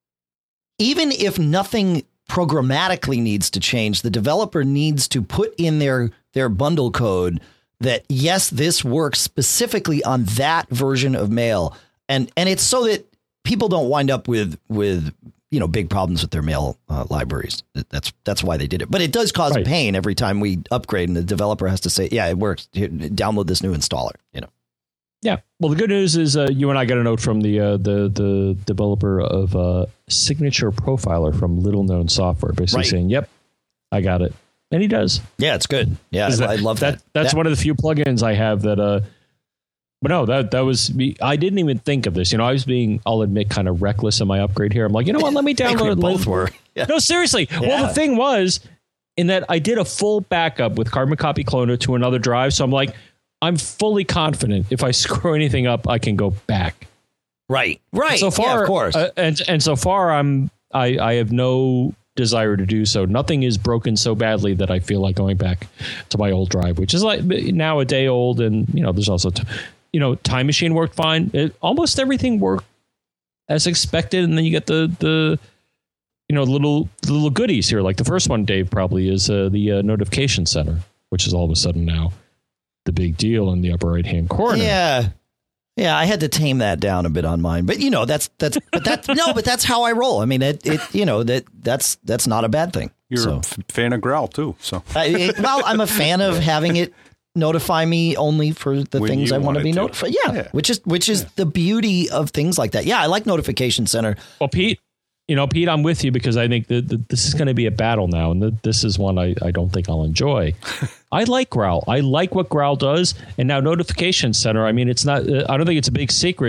even if nothing programmatically needs to change, the developer needs to put in their their bundle code that, yes, this works specifically on that version of Mail. And and it's so that people don't wind up with with, you know, big problems with their Mail uh, libraries. That's that's why they did it. But it does cause right. pain every time we upgrade and the developer has to say, yeah, it works. Here, download this new installer, you know. Yeah. Well, the good news is uh, you and I got a note from the uh, the the developer of uh, Signature Profiler from Little Known Software, basically right. saying, "Yep, I got it," and he does. Yeah, it's good. Yeah, I, that, I love that. that. That's that, one of the few plugins I have that. Uh, but no, that that was I didn't even think of this. You know, I was being, I'll admit, kind of reckless in my upgrade here. I'm like, you know what? Let me download it. Both were. Yeah. No, seriously. Yeah. Well, the thing was, in that I did a full backup with Carbon Copy Cloner to another drive, so I'm like, I'm fully confident if I screw anything up, I can go back. Right, right. So far, yeah, of course, uh, and and so far, I'm I, I have no desire to do so. Nothing is broken so badly that I feel like going back to my old drive, which is like now a day old, and you know, there's also t- you know, Time Machine worked fine. It, almost everything worked as expected, and then you get the the you know little the little goodies here. Like the first one, Dave, probably is uh, the uh, notification center, which is all of a sudden now the big deal in the upper right hand corner. Yeah. Yeah. I had to tame that down a bit on mine, but you know, that's, that's, but that's, no, but that's how I roll. I mean, it, it, you know, that that's, that's not a bad thing. You're so. a f- fan of Growl too. So, I, it, well, I'm a fan of having it notify me only for the when things I want to be to. notified. Yeah, yeah. Which is, which is yeah. the beauty of things like that. Yeah. I like Notification Center. Well, Pete, you know, Pete, I'm with you because I think that, that this is going to be a battle now. And the, this is one I, I don't think I'll enjoy. I like Growl. I like what Growl does. And now Notification Center, I mean, it's not, uh, I don't think it's a big secret.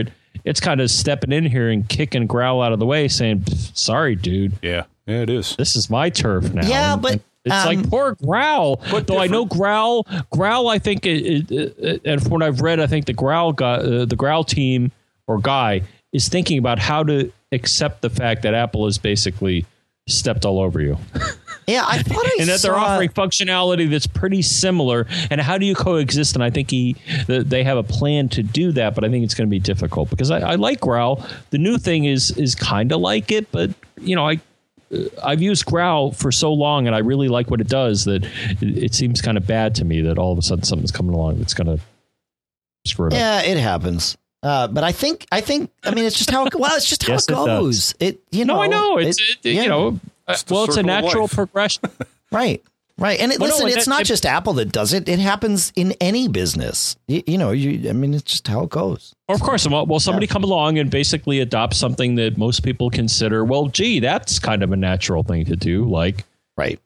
it's kind of stepping in here and kicking Growl out of the way, saying, "Sorry, dude. Yeah, yeah, it is. This is my turf now." Yeah, and, but and it's um, like poor Growl. But though I know Growl, Growl. I think, it, it, it, and from what I've read, I think the Growl guy, uh, the Growl team or guy is thinking about how to accept the fact that Apple has basically stepped all over you. Yeah, I thought I and that saw... they're offering functionality that's pretty similar. And how do you coexist? And I think he they have a plan to do that, but I think it's going to be difficult because I, I like Growl. The new thing is is kind of like it, but you know, I I've used Growl for so long, and I really like what it does that it, it seems kind of bad to me that all of a sudden something's coming along that's going to screw it up. Yeah, it happens. Uh, but I think, I think, I mean, it's just how it, well, it's just how Yes, it goes. It, it, you know, no, I know it's, it, it, yeah. you know, It's well, it's a natural progression. Right. Right. And it, Well, listen, no, it's that- not it- just Apple that does it. It happens in any business. You, you know, you, I mean, it's just how it goes. Of course. Well, well somebody come along and basically adopt something that most people consider, well, gee, that's kind of a natural thing to do. Like, Right.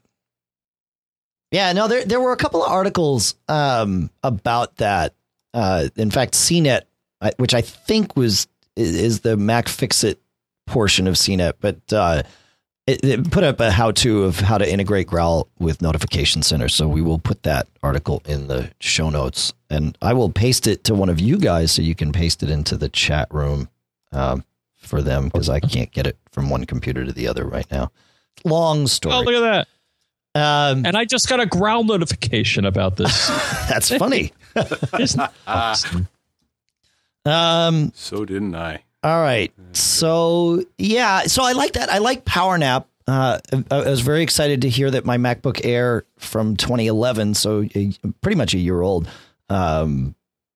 Yeah, no, there there were a couple of articles um, about that. Uh, in fact, C net, I- which I think was is, is the Mac Fixit portion of C net, but uh, it, it put up a how-to of how to integrate Growl with Notification Center. So we will put that article in the show notes, and I will paste it to one of you guys so you can paste it into the chat room um, for them because I can't get it from one computer to the other right now. Long story. oh, look at that. Um, And I just got a Growl notification about this. that's funny. Isn't that awesome? Um, So didn't I. all right. So, yeah. So I like that. I like PowerNap. Uh, I, I was very excited to hear that my MacBook Air from twenty eleven, so a, pretty much a year old. Um,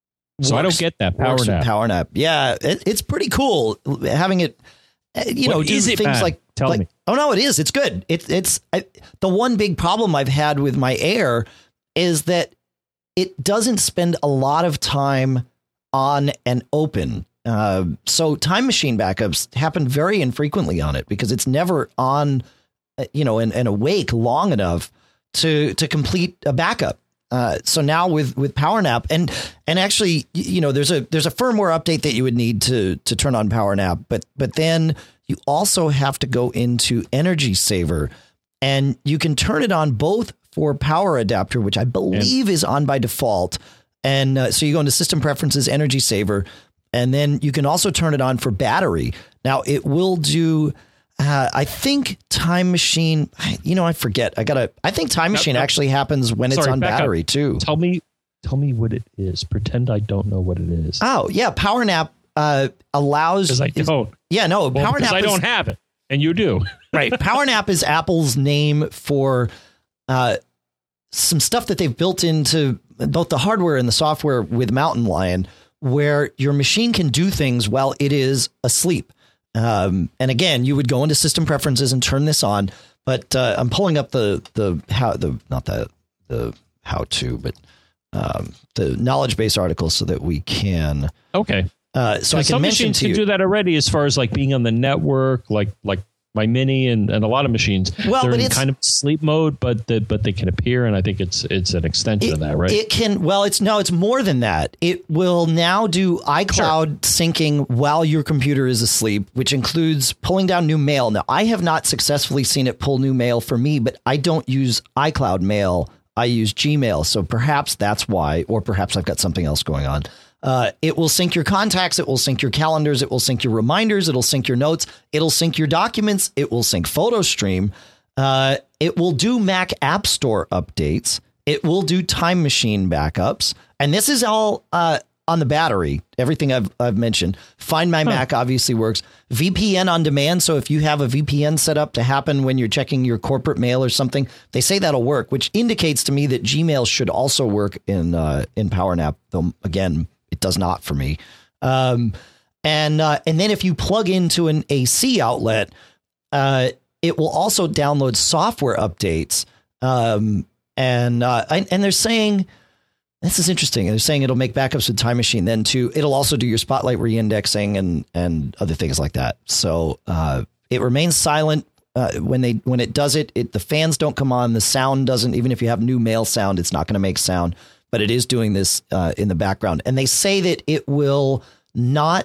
So I don't works- get that works with PowerNap. PowerNap. Yeah, it, it's pretty cool having it. uh, You What know, do is it, things man? like Tell like, me. Oh no, it is. It's good. It, it's I, the one big problem I've had with my Air is that it doesn't spend a lot of time on and open. Uh, so Time Machine backups happen very infrequently on it because it's never on, uh, you know, and, and awake long enough to to complete a backup. Uh, so now with with PowerNap and and actually, you know, there's a there's a firmware update that you would need to to turn on PowerNap, but but then you also have to go into Energy Saver, and you can turn it on both for Power Adapter, which I believe is on by default. And uh, so you go into System Preferences, Energy Saver, and then you can also turn it on for battery. Now it will do. Uh, I think Time Machine. You know, I forget. I gotta. I think Time Machine no. actually happens when it's Sorry, on back up. battery too. Tell me, tell me what it is. Pretend I don't know what it is. Oh yeah, PowerNap uh, allows. Because I is- don't. Yeah, no, Well, PowerNap. because I is- don't have it, and you do. Right. PowerNap is Apple's name for uh, some stuff that they've built into both the hardware and the software with Mountain Lion, where your machine can do things while it is asleep. Um, and again, you would go into System Preferences and turn this on. But uh, I'm pulling up the the how the not the the how to, but um, the knowledge base article so that we can. Okay. Uh, so I can some mention machines to can you. do that already, as far as like being on the network, like like my Mini and, and a lot of machines. Well, they're but in it's- kind of sleep mode, but the, but they can appear, and I think it's it's an extension It, of that, right? it can, well, it's no, it's more than that. It will now do iCloud syncing while your computer is asleep, which includes pulling down new mail. Now, I have not successfully seen it pull new mail for me, but I don't use iCloud mail. I use Gmail. So perhaps that's why, or perhaps I've got something else going on. Uh, it will sync your contacts. It will sync your calendars. It will sync your reminders. It'll sync your notes. It'll sync your documents. It will sync PhotoStream. Uh, it will do Mac App Store updates. It will do Time Machine backups. And this is all uh, on the battery. Everything I've, I've mentioned. Find My huh. Mac obviously works. V P N on demand. So if you have a V P N set up to happen when you're checking your corporate mail or something, they say that'll work, which indicates to me that Gmail should also work in uh, in PowerNap. Though, again, it does not for me. Um, and uh, and then if you plug into an A C outlet, uh, it will also download software updates. Um, and uh, and they're saying, this is interesting. They're saying it'll make backups with Time Machine. Then too, it'll also do your Spotlight reindexing and and other things like that. So uh, it remains silent uh, when they when it does it. It the fans don't come on. The sound doesn't. Even if you have new mail sound, it's not going to make sound. But it is doing this uh, in the background. And they say that it will not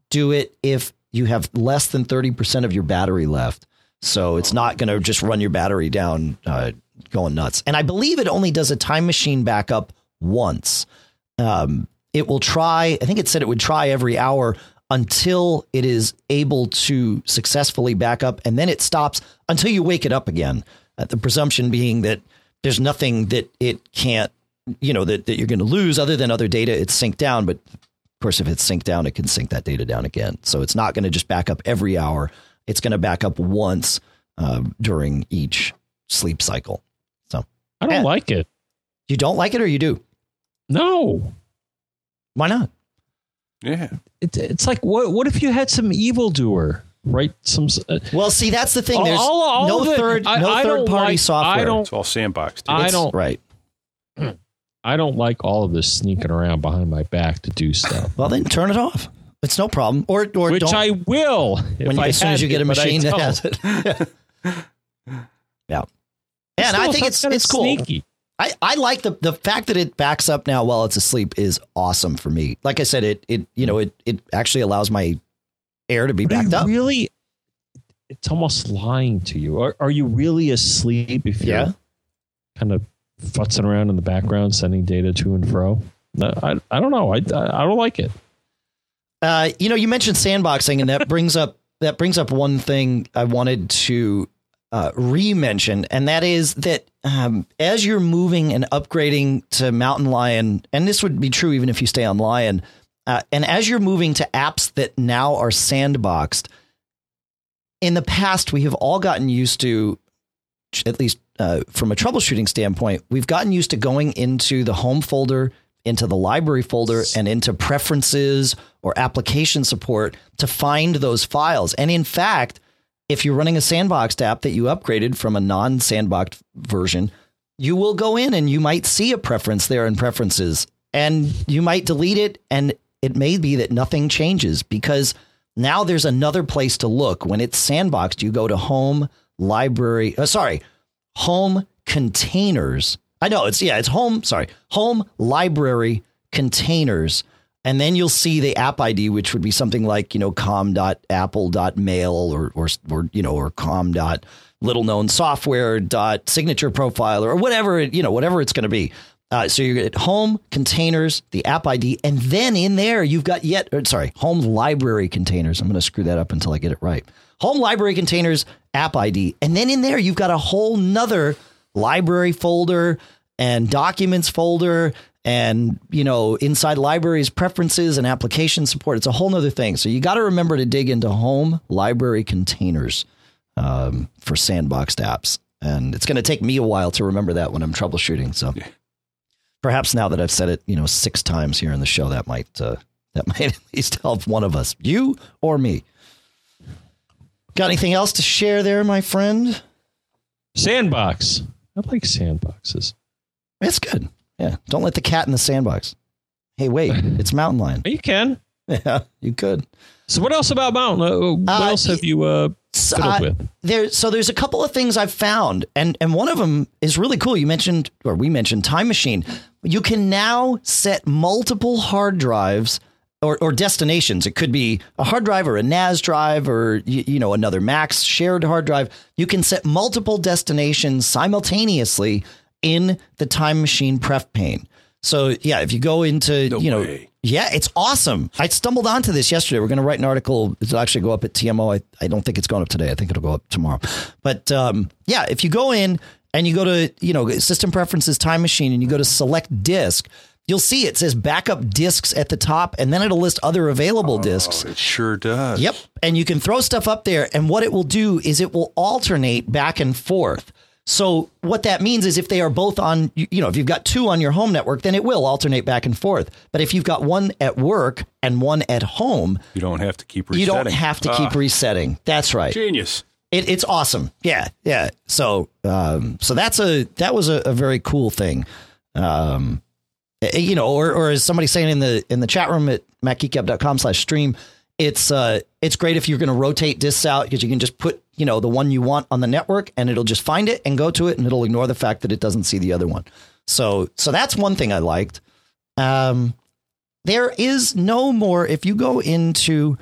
do it if you have less than thirty percent of your battery left. So it's not going to just run your battery down, uh, going nuts. And I believe it only does a Time Machine backup once. Um, it will try, I think it said it would try every hour until it is able to successfully back up, and then it stops until you wake it up again. Uh, the presumption being that there's nothing that it can't, you know, that, that you're going to lose other than other data. It's synced down. But of course, if it's synced down, it can sync that data down again. So it's not going to just back up every hour. It's going to back up once uh, during each sleep cycle. So I don't like it. You don't like it, or you do? No. Why not? Yeah. It, it's like, what What if you had some evildoer, right? Some. Uh, well, see, that's the thing. There's all, all no the, third, I, no I third party like, software. I don't, It's all sandboxed. I It's, don't. Right. I don't like all of this sneaking around behind my back to do stuff. Well, then turn it off. It's no problem. Or, or Which don't, I will when you, I as soon as you get a it, machine that has it. Yeah. And I think it's it's cool. Sneaky. I, I like the the fact that it backs up now while it's asleep is awesome for me. Like I said, it it you know it it actually allows my air to be But backed up. Really, it's almost lying to you. Are, are you really asleep if you're Yeah. kind of futzing around in the background, sending data to and fro? No, I I don't know. I I don't like it. Uh, you know, you mentioned sandboxing, and that brings up that brings up one thing I wanted to uh, re-mention, and that is that um, as you're moving and upgrading to Mountain Lion, and this would be true even if you stay on Lion, uh, and as you're moving to apps that now are sandboxed, in the past we have all gotten used to, at least uh, from a troubleshooting standpoint, we've gotten used to going into the home folder, into the library folder, and into preferences or application support to find those files. And in fact, if you're running a sandboxed app that you upgraded from a non-sandboxed version, you will go in and you might see a preference there in preferences, and you might delete it. And it may be that nothing changes because now there's another place to look. When it's sandboxed, you go to home, library, uh, sorry, home containers. I know it's, yeah, it's home, sorry, home, library, containers. And then you'll see the app I D, which would be something like, you know, com dot apple dot mail or, or, or, you know, or com dot little known software dot signature profile or whatever, you know, whatever it's going to be. Uh, so you're at home containers, the app I D, and then in there you've got yet, or, sorry, home library containers. I'm going to screw that up until I get it right. Home library containers, app I D. And then in there you've got a whole nother library folder and documents folder, and, you know, inside libraries, preferences and application support. It's a whole nother thing. So you got to remember to dig into home library containers um, for sandboxed apps. And it's going to take me a while to remember that when I'm troubleshooting. So yeah. Perhaps now that I've said it, you know, six times here in the show, that might uh, that might at least help one of us, you or me. Got anything else to share there, my friend? Sandbox. I like sandboxes. It's good. Yeah. Don't let the cat in the sandbox. Hey, wait, it's Mountain Lion. You can. Yeah, you could. So what else about Mountain? Uh, what uh, else have you uh, fiddled uh, with? There, so there's a couple of things I've found, and, and one of them is really cool. You mentioned, or we mentioned Time Machine. You can now set multiple hard drives or, or destinations. It could be a hard drive or a N A S drive or, you, you know, another Max shared hard drive. You can set multiple destinations simultaneously in the Time Machine pref pane. So, yeah, if you go into, no you know, way. Yeah, it's awesome. I stumbled onto this yesterday. We're going to write an article. It'll actually go up at T M O. I, I don't think it's going up today. I think it'll go up tomorrow. But um, yeah, if you go in and you go to, you know, System Preferences, Time Machine, and you go to Select Disk, you'll see it says Backup Disks at the top, and then it'll list other available oh, disks. It sure does. Yep. And you can throw stuff up there. And what it will do is it will alternate back and forth. So what that means is if they are both on, you know, if you've got two on your home network, then it will alternate back and forth. But if you've got one at work and one at home, you don't have to keep resetting. You don't have to keep uh, resetting. That's right. Genius. It, it's awesome. Yeah. Yeah. So, um, so that's a, that was a, a very cool thing. Um, you know, or, or as somebody saying in the, in the chat room at mac geek gab dot com slash stream, it's, uh, it's great if you're going to rotate disks out because you can just put, you know, the one you want on the network and it'll just find it and go to it and it'll ignore the fact that it doesn't see the other one. So, so that's one thing I liked. Um, there is no more, if you go into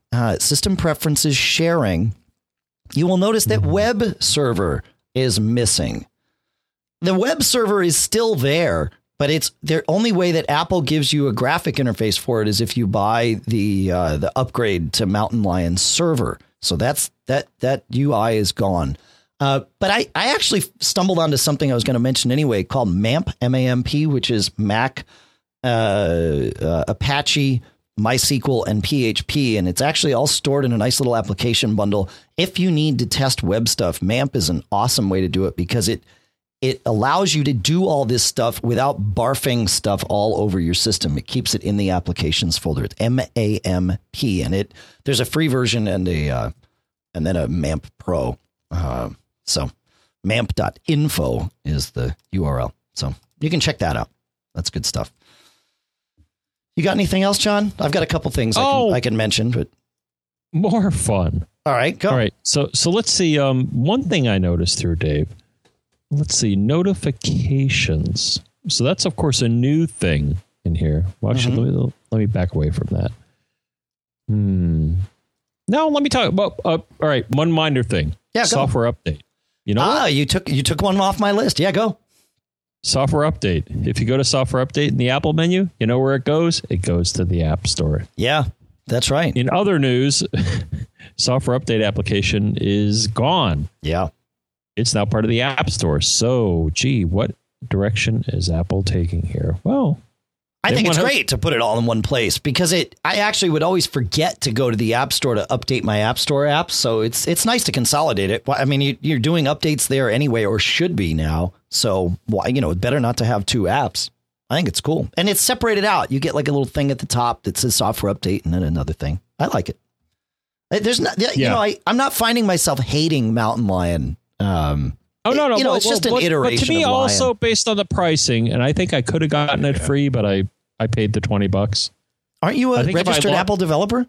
uh, system preferences sharing, you will notice that web server is missing. The web server is still there, but it's the only way that Apple gives you a graphic interface for it is if you buy the uh, the upgrade to Mountain Lion server. So that's that that U I is gone. Uh, but I, I actually stumbled onto something I was going to mention anyway called MAMP, M A M P, which is Mac, uh, uh, Apache, MySQL, and P H P. And it's actually all stored in a nice little application bundle. If you need to test web stuff, MAMP is an awesome way to do it because it it allows you to do all this stuff without barfing stuff all over your system. It keeps it in the applications folder. It's M A M P, and it there's a free version and a uh, and then a MAMP Pro. Uh, so mamp dot info is the U R L. So you can check that out. That's good stuff. You got anything else, John? I've got a couple things oh, I, can, I can mention, but more fun. All right, go. All right. So so let's see. Um, one thing I noticed here, Dave. Let's see, notifications. So that's, of course, a new thing in here. Well, actually, mm-hmm. let me let me back away from that. Hmm. No, let me talk about. Uh, all right, one minor thing. Yeah, go. Software update. You know. Ah, what? you took you took one off my list. Yeah, go. Software update. If you go to software update in the Apple menu, you know where it goes? It goes to the App Store. Yeah, that's right. In other news, software update application is gone. Yeah. It's now part of the App Store. So, gee, what direction is Apple taking here? Well, I think it's great to put it all in one place because it. I actually would always forget to go to the App Store to update my App Store apps. So it's it's nice to consolidate it. I mean, you, you're doing updates there anyway, or should be now. So why you know, it's better not to have two apps. I think it's cool, and it's separated out. You get like a little thing at the top that says software update, and then another thing. I like it. There's not, you yeah. know, I I'm not finding myself hating Mountain Lion. Um, oh no, no, you know, well, it's just well, an iteration. But to me, of also Lion. based on the pricing, and I think I could have gotten it free, but I, I paid the twenty bucks. Aren't you a registered lo- Apple developer?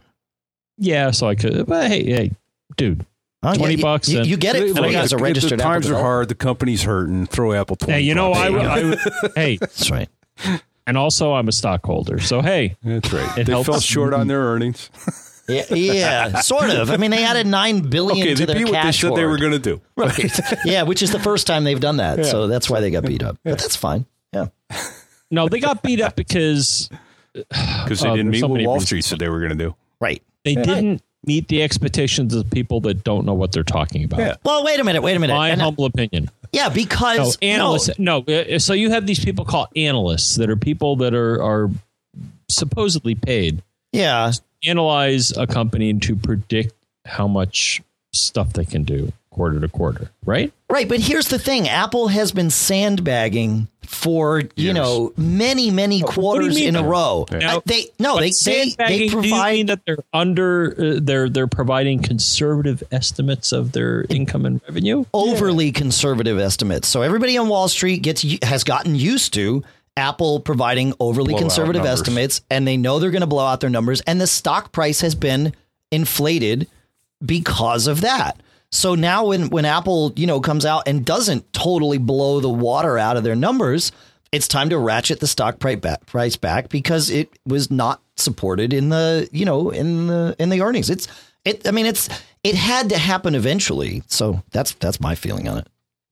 Yeah, so I could. But hey, hey, dude, oh, twenty yeah, bucks. You, and, you get it free as a registered the Apple times developer. are hard. The company's hurting. Throw Apple twenty. Hey, you know, I, I, I hey, that's right. And also, I'm a stockholder, so hey, that's right. It they helps. fell short on their earnings. Yeah, yeah, sort of. I mean, they added nine billion okay, to they their beat cash what they said hoard. they were going to do. Right. Yeah, which is the first time they've done that. Yeah. So that's why they got beat up. Yeah. But that's fine. Yeah. No, they got beat up because because they uh, didn't meet so what Wall reasons. Street said they were going to do. Right. They yeah. didn't meet the expectations of people that don't know what they're talking about. Yeah. Well, wait a minute. Wait a minute. My and, humble opinion. Yeah, because no, analysts. No. no, so you have these people called analysts that are people that are are supposedly paid. Yeah. Analyze a company to predict how much stuff they can do quarter to quarter, right? Right. But here's the thing. Apple has been sandbagging for, you Years. know, many, many Oh, quarters in a row. Now, uh, they no, they, they, sandbagging, they do you provide mean that they're under uh, they're they're providing conservative estimates of their income and revenue? overly yeah. conservative estimates. So everybody on Wall Street gets has gotten used to Apple providing overly blow conservative estimates, and they know they're going to blow out their numbers, and the stock price has been inflated because of that. So now when, when Apple, you know, comes out and doesn't totally blow the water out of their numbers, it's time to ratchet the stock price back, price back because it was not supported in the, you know, in the in the earnings. It's it. I mean, it's it had to happen eventually. So that's that's my feeling on it.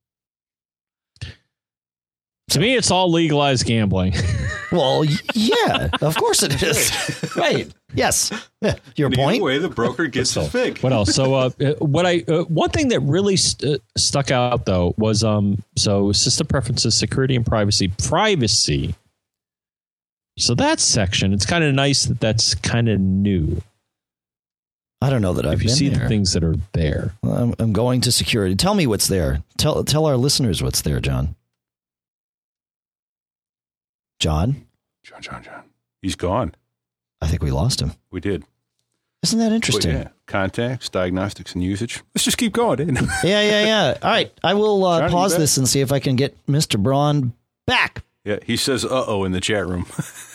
To me, it's all legalized gambling. Well, yeah, of course it is. Right. Yes. Yeah. Your the point. way the broker gets his fig. What else? So, uh, what I uh, one thing that really st- stuck out though was um, so system preferences, security and privacy, privacy. So that section, it's kind of nice that that's kind of new. I don't know that I've if you been see there. the things that are there. Well, I'm, I'm going to security. Tell me what's there. Tell tell our listeners what's there, John. John? John, John, John. He's gone. I think we lost him. We did. Isn't that interesting? Well, yeah. Contacts, diagnostics, and usage. Let's just keep going. Eh? yeah, yeah, yeah. All right. I will uh, Johnny, pause this and see if I can get Mister Braun back. Yeah, he says uh-oh in the chat room.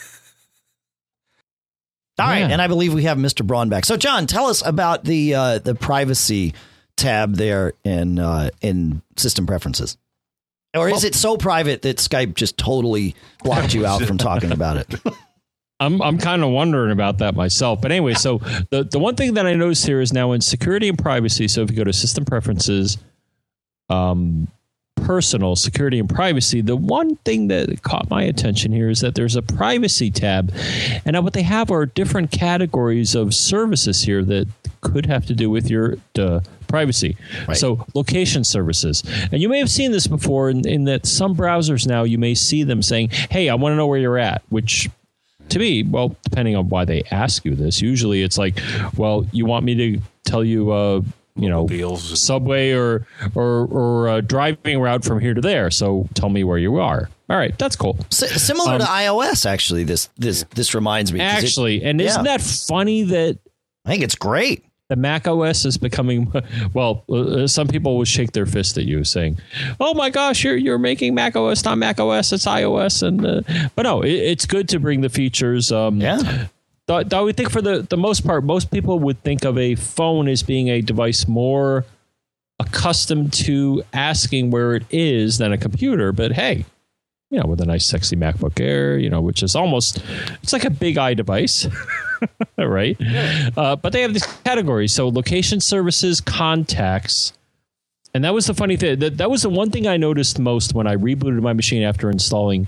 All right. Yeah. And I believe we have Mister Braun back. So, John, tell us about the uh, the privacy tab there in uh, in system preferences. Or is it so private that Skype just totally blocked you out from talking about it? I'm I'm kind of wondering about that myself. But anyway, so the, the one thing that I noticed here is now in security and privacy. So if you go to system preferences, um, personal security and privacy, the one thing that caught my attention here is that there's a privacy tab. And now what they have are different categories of services here that could have to do with your uh, privacy. Right. So location services. And you may have seen this before in, in that some browsers now, you may see them saying, hey, I want to know where you're at, which to me, well, depending on why they ask you this, usually it's like, well, you want me to tell you, uh, you know, deals. subway or or or a driving route from here to there. So tell me where you are. All right, that's cool. S- similar um, to iOS, actually. This this this reminds me. Actually, it, and isn't yeah. that funny that I think it's great. The Mac O S is becoming, well, uh, some people will shake their fist at you saying, oh my gosh, you're you're making Mac O S, not Mac O S, it's iOS. And uh, but no, it, it's good to bring the features. Um, yeah. I would think for the, the most part, most people would think of a phone as being a device more accustomed to asking where it is than a computer. But hey, you know, with a nice, sexy MacBook Air, you know, which is almost, it's like a big eye device, right? Uh, but they have these categories. So location services, contacts. And that was the funny thing. That, that was the one thing I noticed most when I rebooted my machine after installing.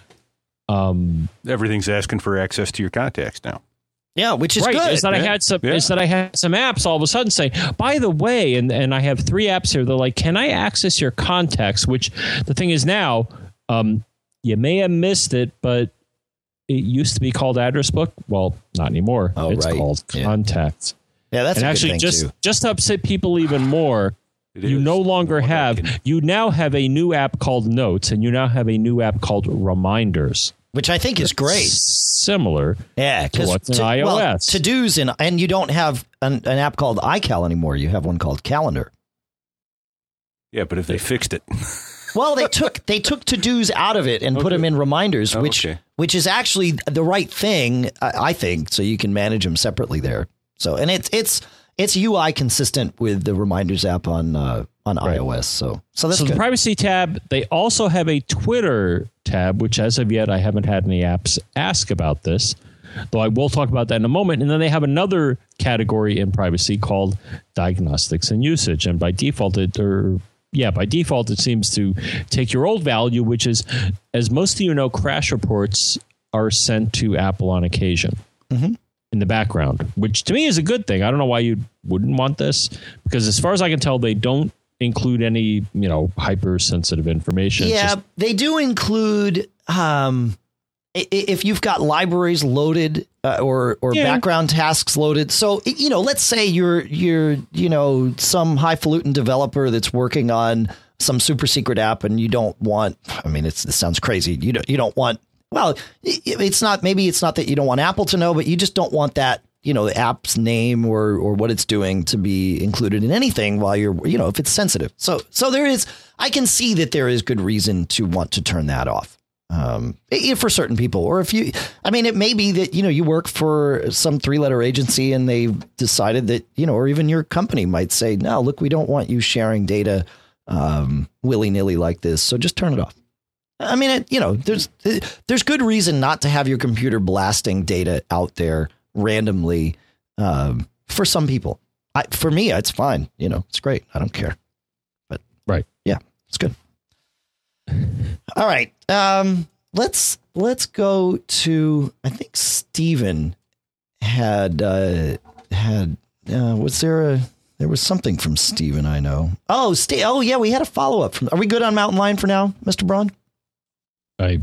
Um, Everything's asking for access to your contacts now. Yeah, which is right, good. Is that right? I had some yeah. is that I had some apps all of a sudden say, by the way, and, and I have three apps here. They're like, can I access your contacts? Which the thing is now, um, you may have missed it, but it used to be called Address Book. Well, not anymore. Oh, it's right. called yeah. Contacts. Yeah, that's and a good actually thing just too. just to upset people even more. It you is. no longer no have. Can... You now have a new app called Notes, and you now have a new app called Reminders. Which I think is great. Similar. Yeah, because what's in to, iOS. Well, to-dos, and, and you don't have an, an app called iCal anymore. You have one called Calendar. Yeah, but if they fixed it. Well, they took they took to-dos out of it and okay. put them in Reminders, oh, which okay. which is actually the right thing, I, I think, so you can manage them separately there. So, and it's it's it's U I consistent with the Reminders app on uh, on right. iOS. So, so that's so good. The privacy tab. They also have a Twitter tab, which as of yet I haven't had any apps ask about this, though I will talk about that in a moment. And then they have another category in privacy called diagnostics and usage, and by default, it or yeah, by default it seems to take your old value, which is, as most of you know, crash reports are sent to Apple on occasion. Mm-hmm. In the background, which to me is a good thing. I don't know why you wouldn't want this, because as far as I can tell, they don't include any, you know, hypersensitive information. Yeah, Just, they do include um, if you've got libraries loaded uh, or or yeah. background tasks loaded. So, you know, let's say you're you're, you know, some highfalutin developer that's working on some super secret app and you don't want, I mean, it's, it sounds crazy. You don't, you don't want, well, it's not, maybe it's not that you don't want Apple to know, but you just don't want that, you know, the app's name or, or what it's doing to be included in anything while you're, you know, if it's sensitive. So, so there is, I can see that there is good reason to want to turn that off um, for certain people. Or if you, I mean, it may be that, you know, you work for some three letter agency and they've decided that, you know, or even your company might say, no, look, we don't want you sharing data um, willy nilly like this. So just turn it off. I mean, it, you know, there's there's good reason not to have your computer blasting data out there randomly um, for some people. I, for me, it's fine. You know, it's great. I don't care. But right. Yeah, it's good. All right. Um, let's let's go to, I think Stephen had uh, had uh, was there a there was something from Stephen I know. Oh, St- oh, yeah, we had a follow up from. Are we good on Mountain Lion for now, Mister Braun? I,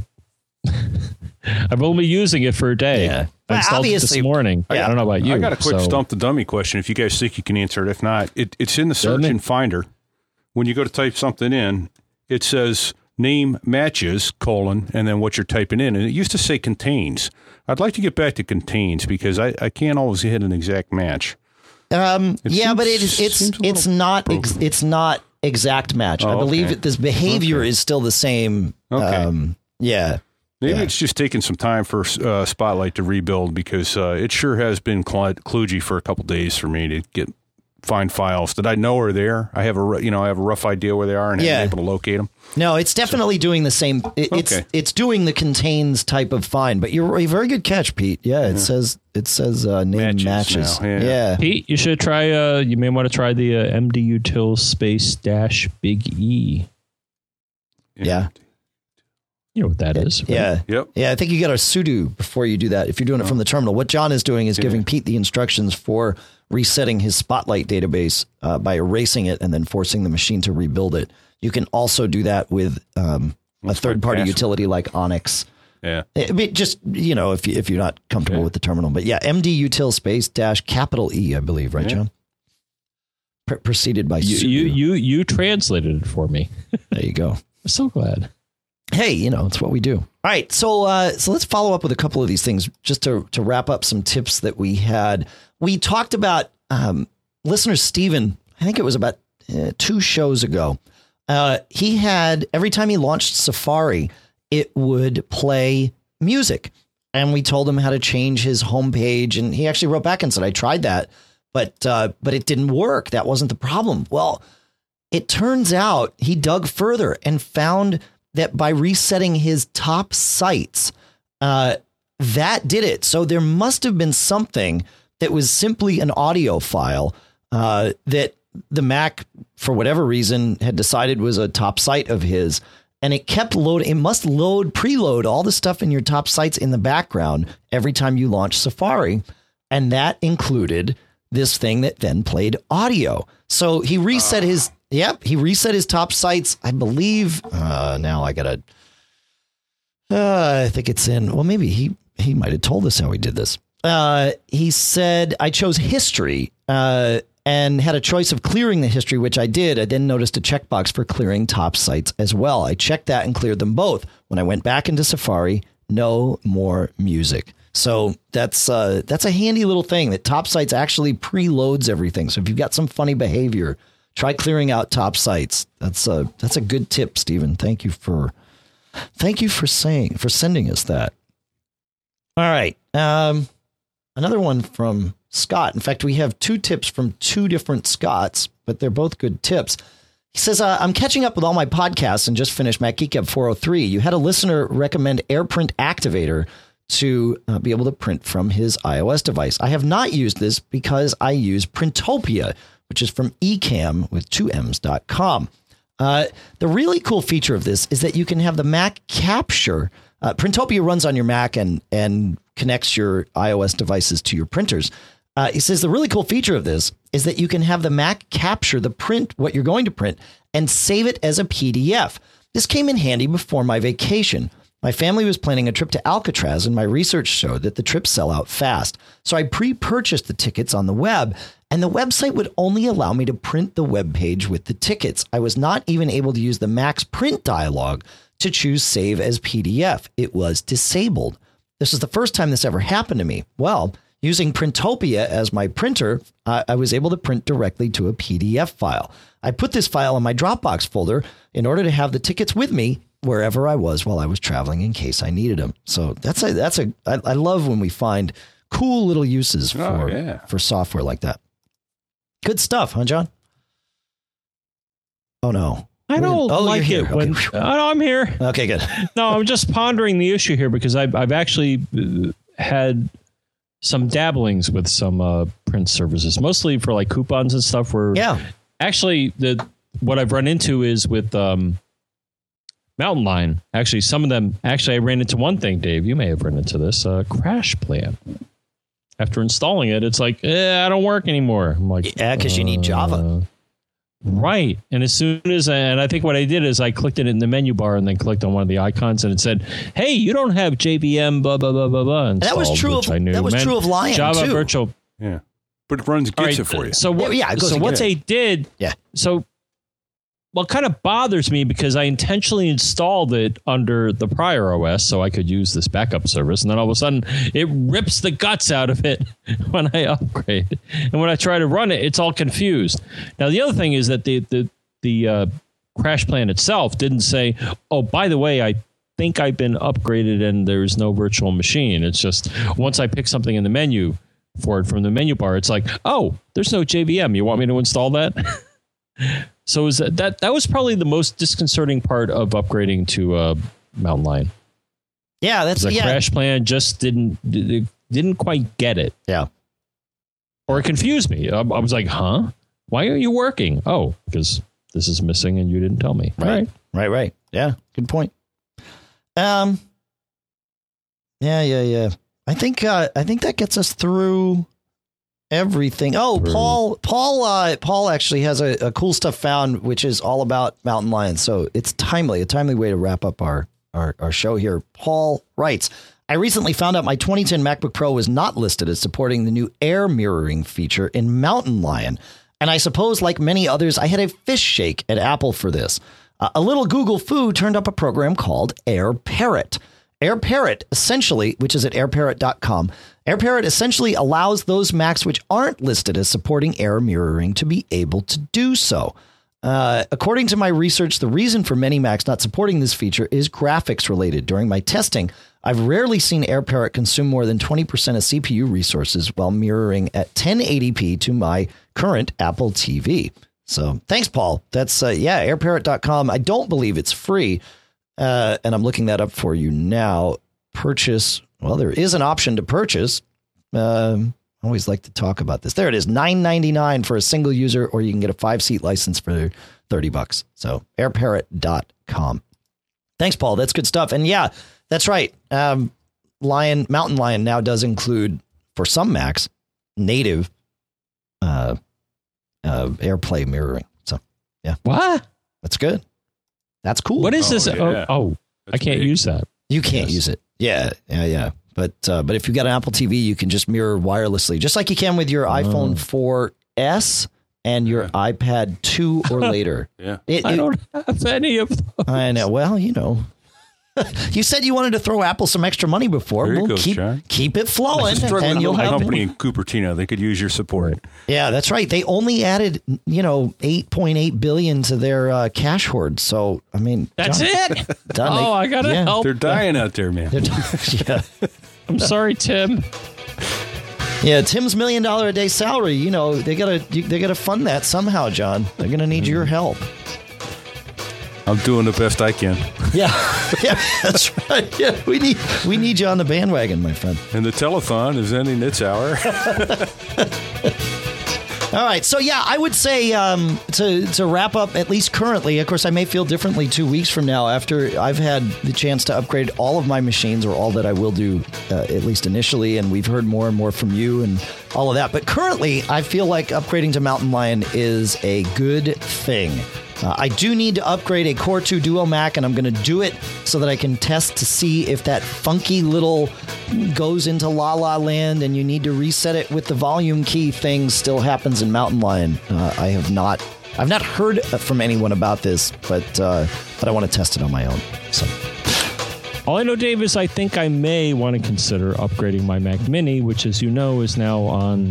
I'm only using it for a day. Yeah. I installed it this morning. Yeah. I don't know about you. I got a quick so. stump the dummy question. If you guys think you can answer it, if not, it, it's in the search and finder. When you go to type something in, it says name matches, colon, and then what you're typing in. And it used to say contains. I'd like to get back to contains because I, I can't always hit an exact match. Um, it yeah, seems, but it is, it's it's not ex, it's not exact match. Oh, I believe okay. that this behavior okay. is still the same. Okay. Um, yeah. Maybe yeah. it's just taking some time for uh, Spotlight to rebuild because uh, it sure has been cl- kludgy for a couple days for me to get find files that I know are there. I have a you know I have a rough idea where they are and yeah. I'm able to locate them. No, it's definitely so, doing the same. It, okay. It's it's doing the contains type of find. But you're a very good catch, Pete. Yeah, it yeah. says it says uh, name matches. matches. Yeah. yeah, Pete, you should try. Uh, you may want to try the uh, M D util space dash big E. Yeah. You know what that is, right? Yeah. Yep. Yeah, I think you got a sudo before you do that. If you're doing it from the terminal, what John is doing is yeah. giving Pete the instructions for resetting his Spotlight database uh, by erasing it and then forcing the machine to rebuild it. You can also do that with um, a third-party utility like Onyx. Yeah. I mean, just, you know, if, you, if you're not comfortable yeah. with the terminal. But yeah, M D util space dash capital E, I believe, right, yeah. John? Pre- preceded by you, sudo. You, you, you translated it for me. There you go. I'm so glad. Hey, you know, it's what we do. All right. So uh, so let's follow up with a couple of these things just to, to wrap up some tips that we had. We talked about um, listener Steven, I think it was about uh, two shows ago. Uh, he had every time he launched Safari, it would play music. And we told him how to change his homepage. And he actually wrote back and said, I tried that, but uh, but it didn't work. That wasn't the problem. Well, it turns out he dug further and found that by resetting his top sites, uh, that did it. So there must have been something that was simply an audio file uh, that the Mac, for whatever reason, had decided was a top site of his. And it kept loading. It must load, preload all the stuff in your top sites in the background every time you launch Safari. And that included this thing that then played audio. So he reset uh. his... Yep, he reset his top sites, I believe. Uh, now I gotta. Uh, I think it's in. Well, maybe he he might have told us how he did this. Uh, he said I chose history uh, and had a choice of clearing the history, which I did. I then noticed a checkbox for clearing top sites as well. I checked that and cleared them both. When I went back into Safari, no more music. So that's uh, that's a handy little thing that top sites actually preloads everything. So if you've got some funny behavior, try clearing out top sites. That's a that's a good tip, Stephen. Thank you for thank you for saying for sending us that. All right, um, another one from Scott. In fact, we have two tips from two different Scotts, but they're both good tips. He says, uh, "I'm catching up with all my podcasts and just finished Mac Geek Gab four oh three. You had a listener recommend AirPrint Activator to uh, be able to print from his iOS device. I have not used this because I use Printopia, which is from eCam with two M's dot com. Uh, the really cool feature of this is that you can have the Mac capture. Uh, Printopia runs on your Mac and, and connects your iOS devices to your printers. Uh, he says the really cool feature of this is that you can have the Mac capture the print, what you're going to print, and save it as a P D F. This came in handy before my vacation. My family was planning a trip to Alcatraz, and my research showed that the trips sell out fast. So I pre-purchased the tickets on the web, and the website would only allow me to print the web page with the tickets. I was not even able to use the Mac's print dialog to choose save as P D F. It was disabled. This is the first time this ever happened to me. Well, using Printopia as my printer, uh, I was able to print directly to a P D F file. I put this file in my Dropbox folder in order to have the tickets with me wherever I was while I was traveling in case I needed them. So that's a, that's a, I, I love when we find cool little uses for, oh, yeah. for software like that. Good stuff, huh, John? Oh, no. I don't oh, like it okay. when, oh, no, I'm here. Okay, good. No, I'm just pondering the issue here because I've, I've actually had some dabblings with some uh, print services, mostly for like coupons and stuff where yeah. actually the, what I've run into is with, um, Mountain Lion. Actually, some of them, actually, I ran into one thing, Dave. You may have run into this, uh, Crash Plan. After installing it, it's like, eh, I don't work anymore. I'm like, yeah, because uh, you need Java. Right. And as soon as, I, and I think what I did is I clicked it in the menu bar and then clicked on one of the icons and it said, hey, you don't have J V M, blah, blah, blah, blah, blah. Installed, that was true of, I knew. that was Man, true of Lion, Java too. Virtual. Yeah. But it runs, gets right, it for you. So what, yeah, it goes so what they did, yeah. so what kind of bothers me because I intentionally installed it under the prior O S so I could use this backup service. And then all of a sudden it rips the guts out of it when I upgrade. And when I try to run it, it's all confused. Now, the other thing is that the, the, the uh, Crash Plan itself didn't say, oh, by the way, I think I've been upgraded and there's no virtual machine. It's just once I pick something in the menu, for it from the menu bar. It's like, oh, there's no J V M. You want me to install that? So is that, that that was probably the most disconcerting part of upgrading to uh, Mountain Lion. Yeah, that's the yeah. Crash Plan just didn't didn't quite get it. Yeah, or it confused me. I, I was like, huh? Why are you working? Oh, because this is missing and you didn't tell me. Right, right, right, right. Yeah, good point. Um, yeah, yeah, yeah. I think uh, I think that gets us through everything. Oh, through. Paul, Paul, uh, Paul actually has a, a cool stuff found, which is all about Mountain Lion. So it's timely, a timely way to wrap up our our, our show here. Paul writes, I recently found out my twenty ten MacBook Pro was not listed as supporting the new air mirroring feature in Mountain Lion. And I suppose, like many others, I had a fish shake at Apple for this. Uh, a little Google foo turned up a program called AirParrot. AirParrot essentially, which is at air parrot dot com, AirParrot essentially allows those Macs which aren't listed as supporting air mirroring to be able to do so. Uh, according to my research, the reason for many Macs not supporting this feature is graphics related. During my testing, I've rarely seen AirParrot consume more than twenty percent of C P U resources while mirroring at ten eighty p to my current Apple T V. So thanks, Paul. That's uh, yeah, air parrot dot com. I don't believe it's free. Uh, and I'm looking that up for you now. Purchase. Well, there is an option to purchase. Um, I always like to talk about this. There it is. nine ninety-nine for a single user, or you can get a five seat license for thirty bucks. So air parrot dot com. Thanks, Paul. That's good stuff. And yeah, that's right. Um, Lion Mountain Lion now does include, for some Macs, native uh, uh, AirPlay mirroring. So yeah. What? That's good. That's cool. What is oh, this? Yeah. Oh, oh I can't big. use that. You can't yes. use it. Yeah, yeah, yeah. But uh, but if you got an Apple T V, you can just mirror wirelessly, just like you can with your oh. iPhone four S and your yeah. iPad two or later. yeah, it, I it, don't have any of those. I know. Well, you know. You said you wanted to throw Apple some extra money before. There you we'll go, keep John. keep it flowing, and you'll have company in Cupertino. They could use your support. Yeah, that's right. They only added, you know, eight point eight billion to their uh, cash hoard. So, I mean, that's John, it. Done. Oh, they, I gotta yeah. help. They're dying out there, man. yeah. I'm sorry, Tim. Yeah, Tim's million dollar a day salary. You know, they gotta they gotta fund that somehow, John. They're gonna need your help. I'm doing the best I can. Yeah, yeah, that's right. Yeah, we need we need you on the bandwagon, my friend. And the telethon is ending its hour. All right, so yeah, I would say um, to to wrap up, at least currently. Of course, I may feel differently two weeks from now after I've had the chance to upgrade all of my machines, or all that I will do, uh, at least initially. And we've heard more and more from you and all of that. But currently, I feel like upgrading to Mountain Lion is a good thing. Uh, I do need to upgrade a Core two Duo Mac, and I'm going to do it so that I can test to see if that funky little goes into La La Land and you need to reset it with the volume key thing still happens in Mountain Lion. Uh, I have not, I've not heard from anyone about this, but uh, but I want to test it on my own. So. All I know, Dave, is I think I may want to consider upgrading my Mac Mini, which, as you know, is now on.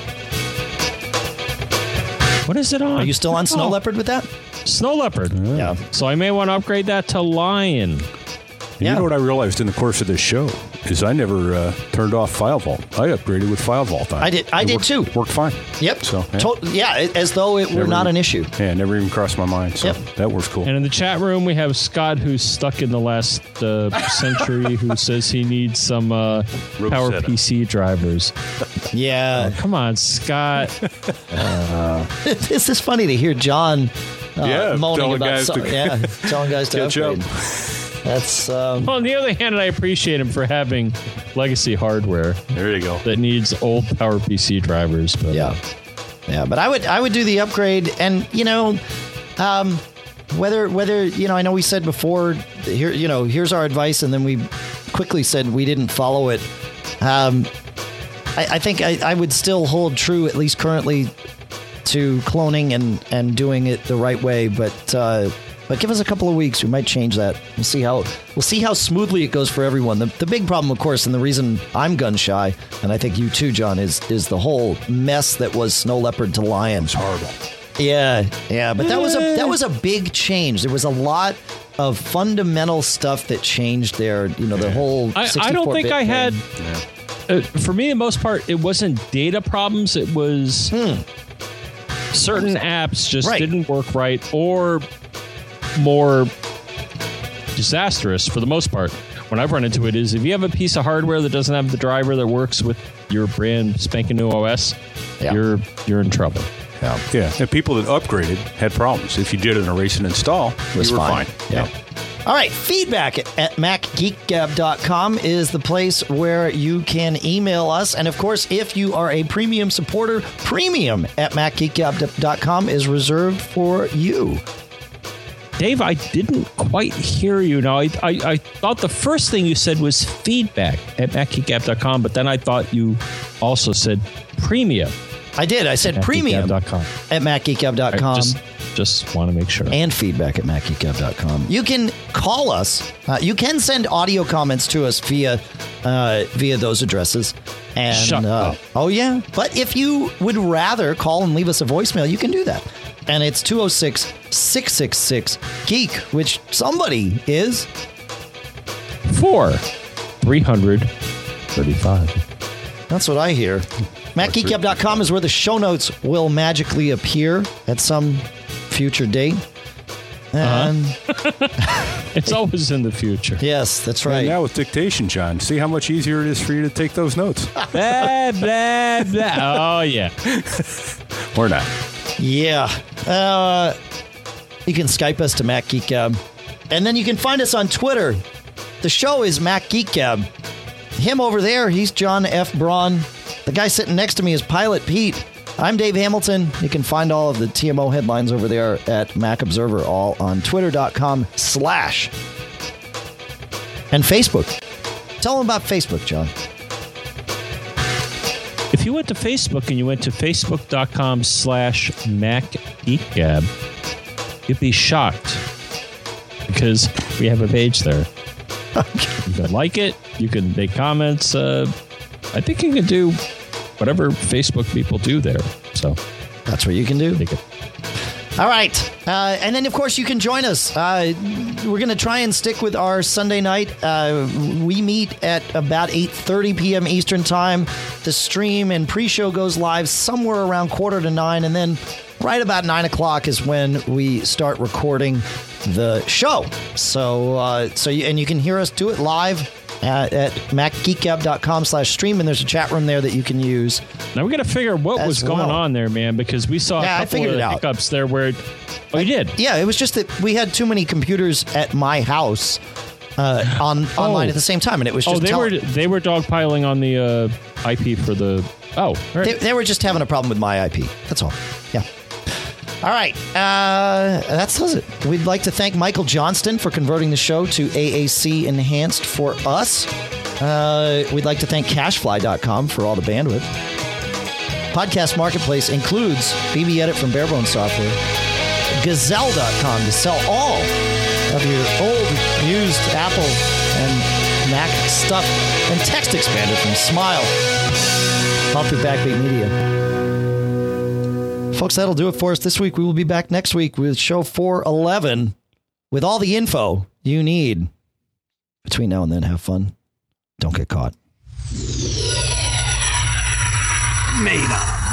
What is it on? Are you still on Snow oh. Leopard with that? Snow Leopard. Yeah. So I may want to upgrade that to Lion. Yeah. You know what I realized in the course of this show is I never uh, turned off FileVault. I upgraded with FileVault on. I did. I it did worked, too. Worked fine. Yep. So yeah, to- yeah as though it never, were not an issue. Yeah, never even crossed my mind. So yep. that works cool. And in the chat room, we have Scott, who's stuck in the last uh, century, who says he needs some uh, PowerPC drivers. Yeah. Oh, come on, Scott. uh, it's just funny to hear John uh, yeah, moaning about guys so- to yeah, telling guys to catch upgrade. up. That's um, well, on the other hand, I appreciate him for having legacy hardware. There you go. That needs old PowerPC drivers. But yeah, yeah. But I would I would do the upgrade, and you know, um, whether whether you know, I know we said before here, you know, here's our advice, and then we quickly said we didn't follow it. Um, I, I think I, I would still hold true, at least currently, to cloning and and doing it the right way, but. Uh, But give us a couple of weeks. We might change that. We'll see how we'll see how smoothly it goes for everyone. The, the big problem, of course, and the reason I'm gun shy, and I think you too, John, is is the whole mess that was Snow Leopard to Lion. It's horrible. Yeah, yeah. But that was a that was a big change. There was a lot of fundamental stuff that changed there. You know, the whole. I, I don't think I had. Yeah. uh, for me, the most part, it wasn't data problems. It was Hmm. certain apps just Right. didn't work right, or more disastrous for the most part. When I've run into it is if you have a piece of hardware that doesn't have the driver that works with your brand spanking new O S, Yeah. you're you're in trouble. Yeah. Yeah, and people that upgraded had problems. If you did an erase and install, It was you were fine. fine. Yeah. All right. Feedback at mac geek gab dot com is the place where you can email us. And of course, if you are a premium supporter, premium at mac geek gab dot com is reserved for you. Dave, I didn't quite hear you. Now, I, I, I thought the first thing you said was feedback at mac geek gab dot com, but then I thought you also said premium. I did. I said premium mac geek gab dot com. at mac geek gab dot com. Right, just, just want to make sure. And feedback at mac geek gab dot com. You can call us. Uh, you can send audio comments to us via uh, via those addresses. And Shut uh, up. Oh, yeah. But if you would rather call and leave us a voicemail, you can do that. And it's two oh six, six six six, geek, which somebody is. For three hundred thirty-five. That's what I hear. mac geek gab dot com is where the show notes will magically appear at some future date. And It's always in the future. yes, that's And right. now with dictation, John, see how much easier it is for you to take those notes. blah, blah, blah. Oh, yeah. Or not. Yeah. Uh, you can Skype us to Mac Geek Gab. And then you can find us on Twitter. The show is Mac Geek Gab. Him over there, he's John F. Braun. The guy sitting next to me is Pilot Pete. I'm Dave Hamilton. You can find all of the T M O headlines over there at Mac Observer, all on twitter.com slash and Facebook. Tell them about Facebook, John. If you went to Facebook and you went to facebook.com slash MacGeekGab, you'd be shocked because we have a page there. You can like it. You can make comments. Uh, I think you can do whatever Facebook people do there. So That's what you can do. take it. All right. Uh, and then, of course, you can join us. Uh, we're going to try and stick with our Sunday night. Uh, we meet at about eight thirty p.m. Eastern Time. The stream and pre-show goes live somewhere around quarter to nine. And then right about nine o'clock is when we start recording the show. So, uh, so you, and you can hear us do it live at, at mac geek gab dot com slash stream. And there's a chat room there that you can use. Now we got to figure what As was going well. on there, man, because we saw Yeah, I a couple figured of it out. hiccups there where. Oh, you did? Yeah, it was just that we had too many computers at my house uh, on online Oh. at the same time, and it was just Oh, they tell- were they were dogpiling on the uh, I P for the. Oh, all right. they, they were just having a problem with my I P. That's all. Yeah. All right. Uh, that does it. We'd like to thank Michael Johnston for converting the show to A A C enhanced for us. Uh, we'd like to thank cashfly dot com for all the bandwidth. Podcast Marketplace includes B B Edit from Barebone Software, gazelle dot com to sell all of your old, used Apple and Mac stuff, and Text Expander from Smile, all through Backbeat Media. Folks, that'll do it for us this week. We will be back next week with show four eleven with all the info you need. Between now and then, have fun. Don't get caught. Made up.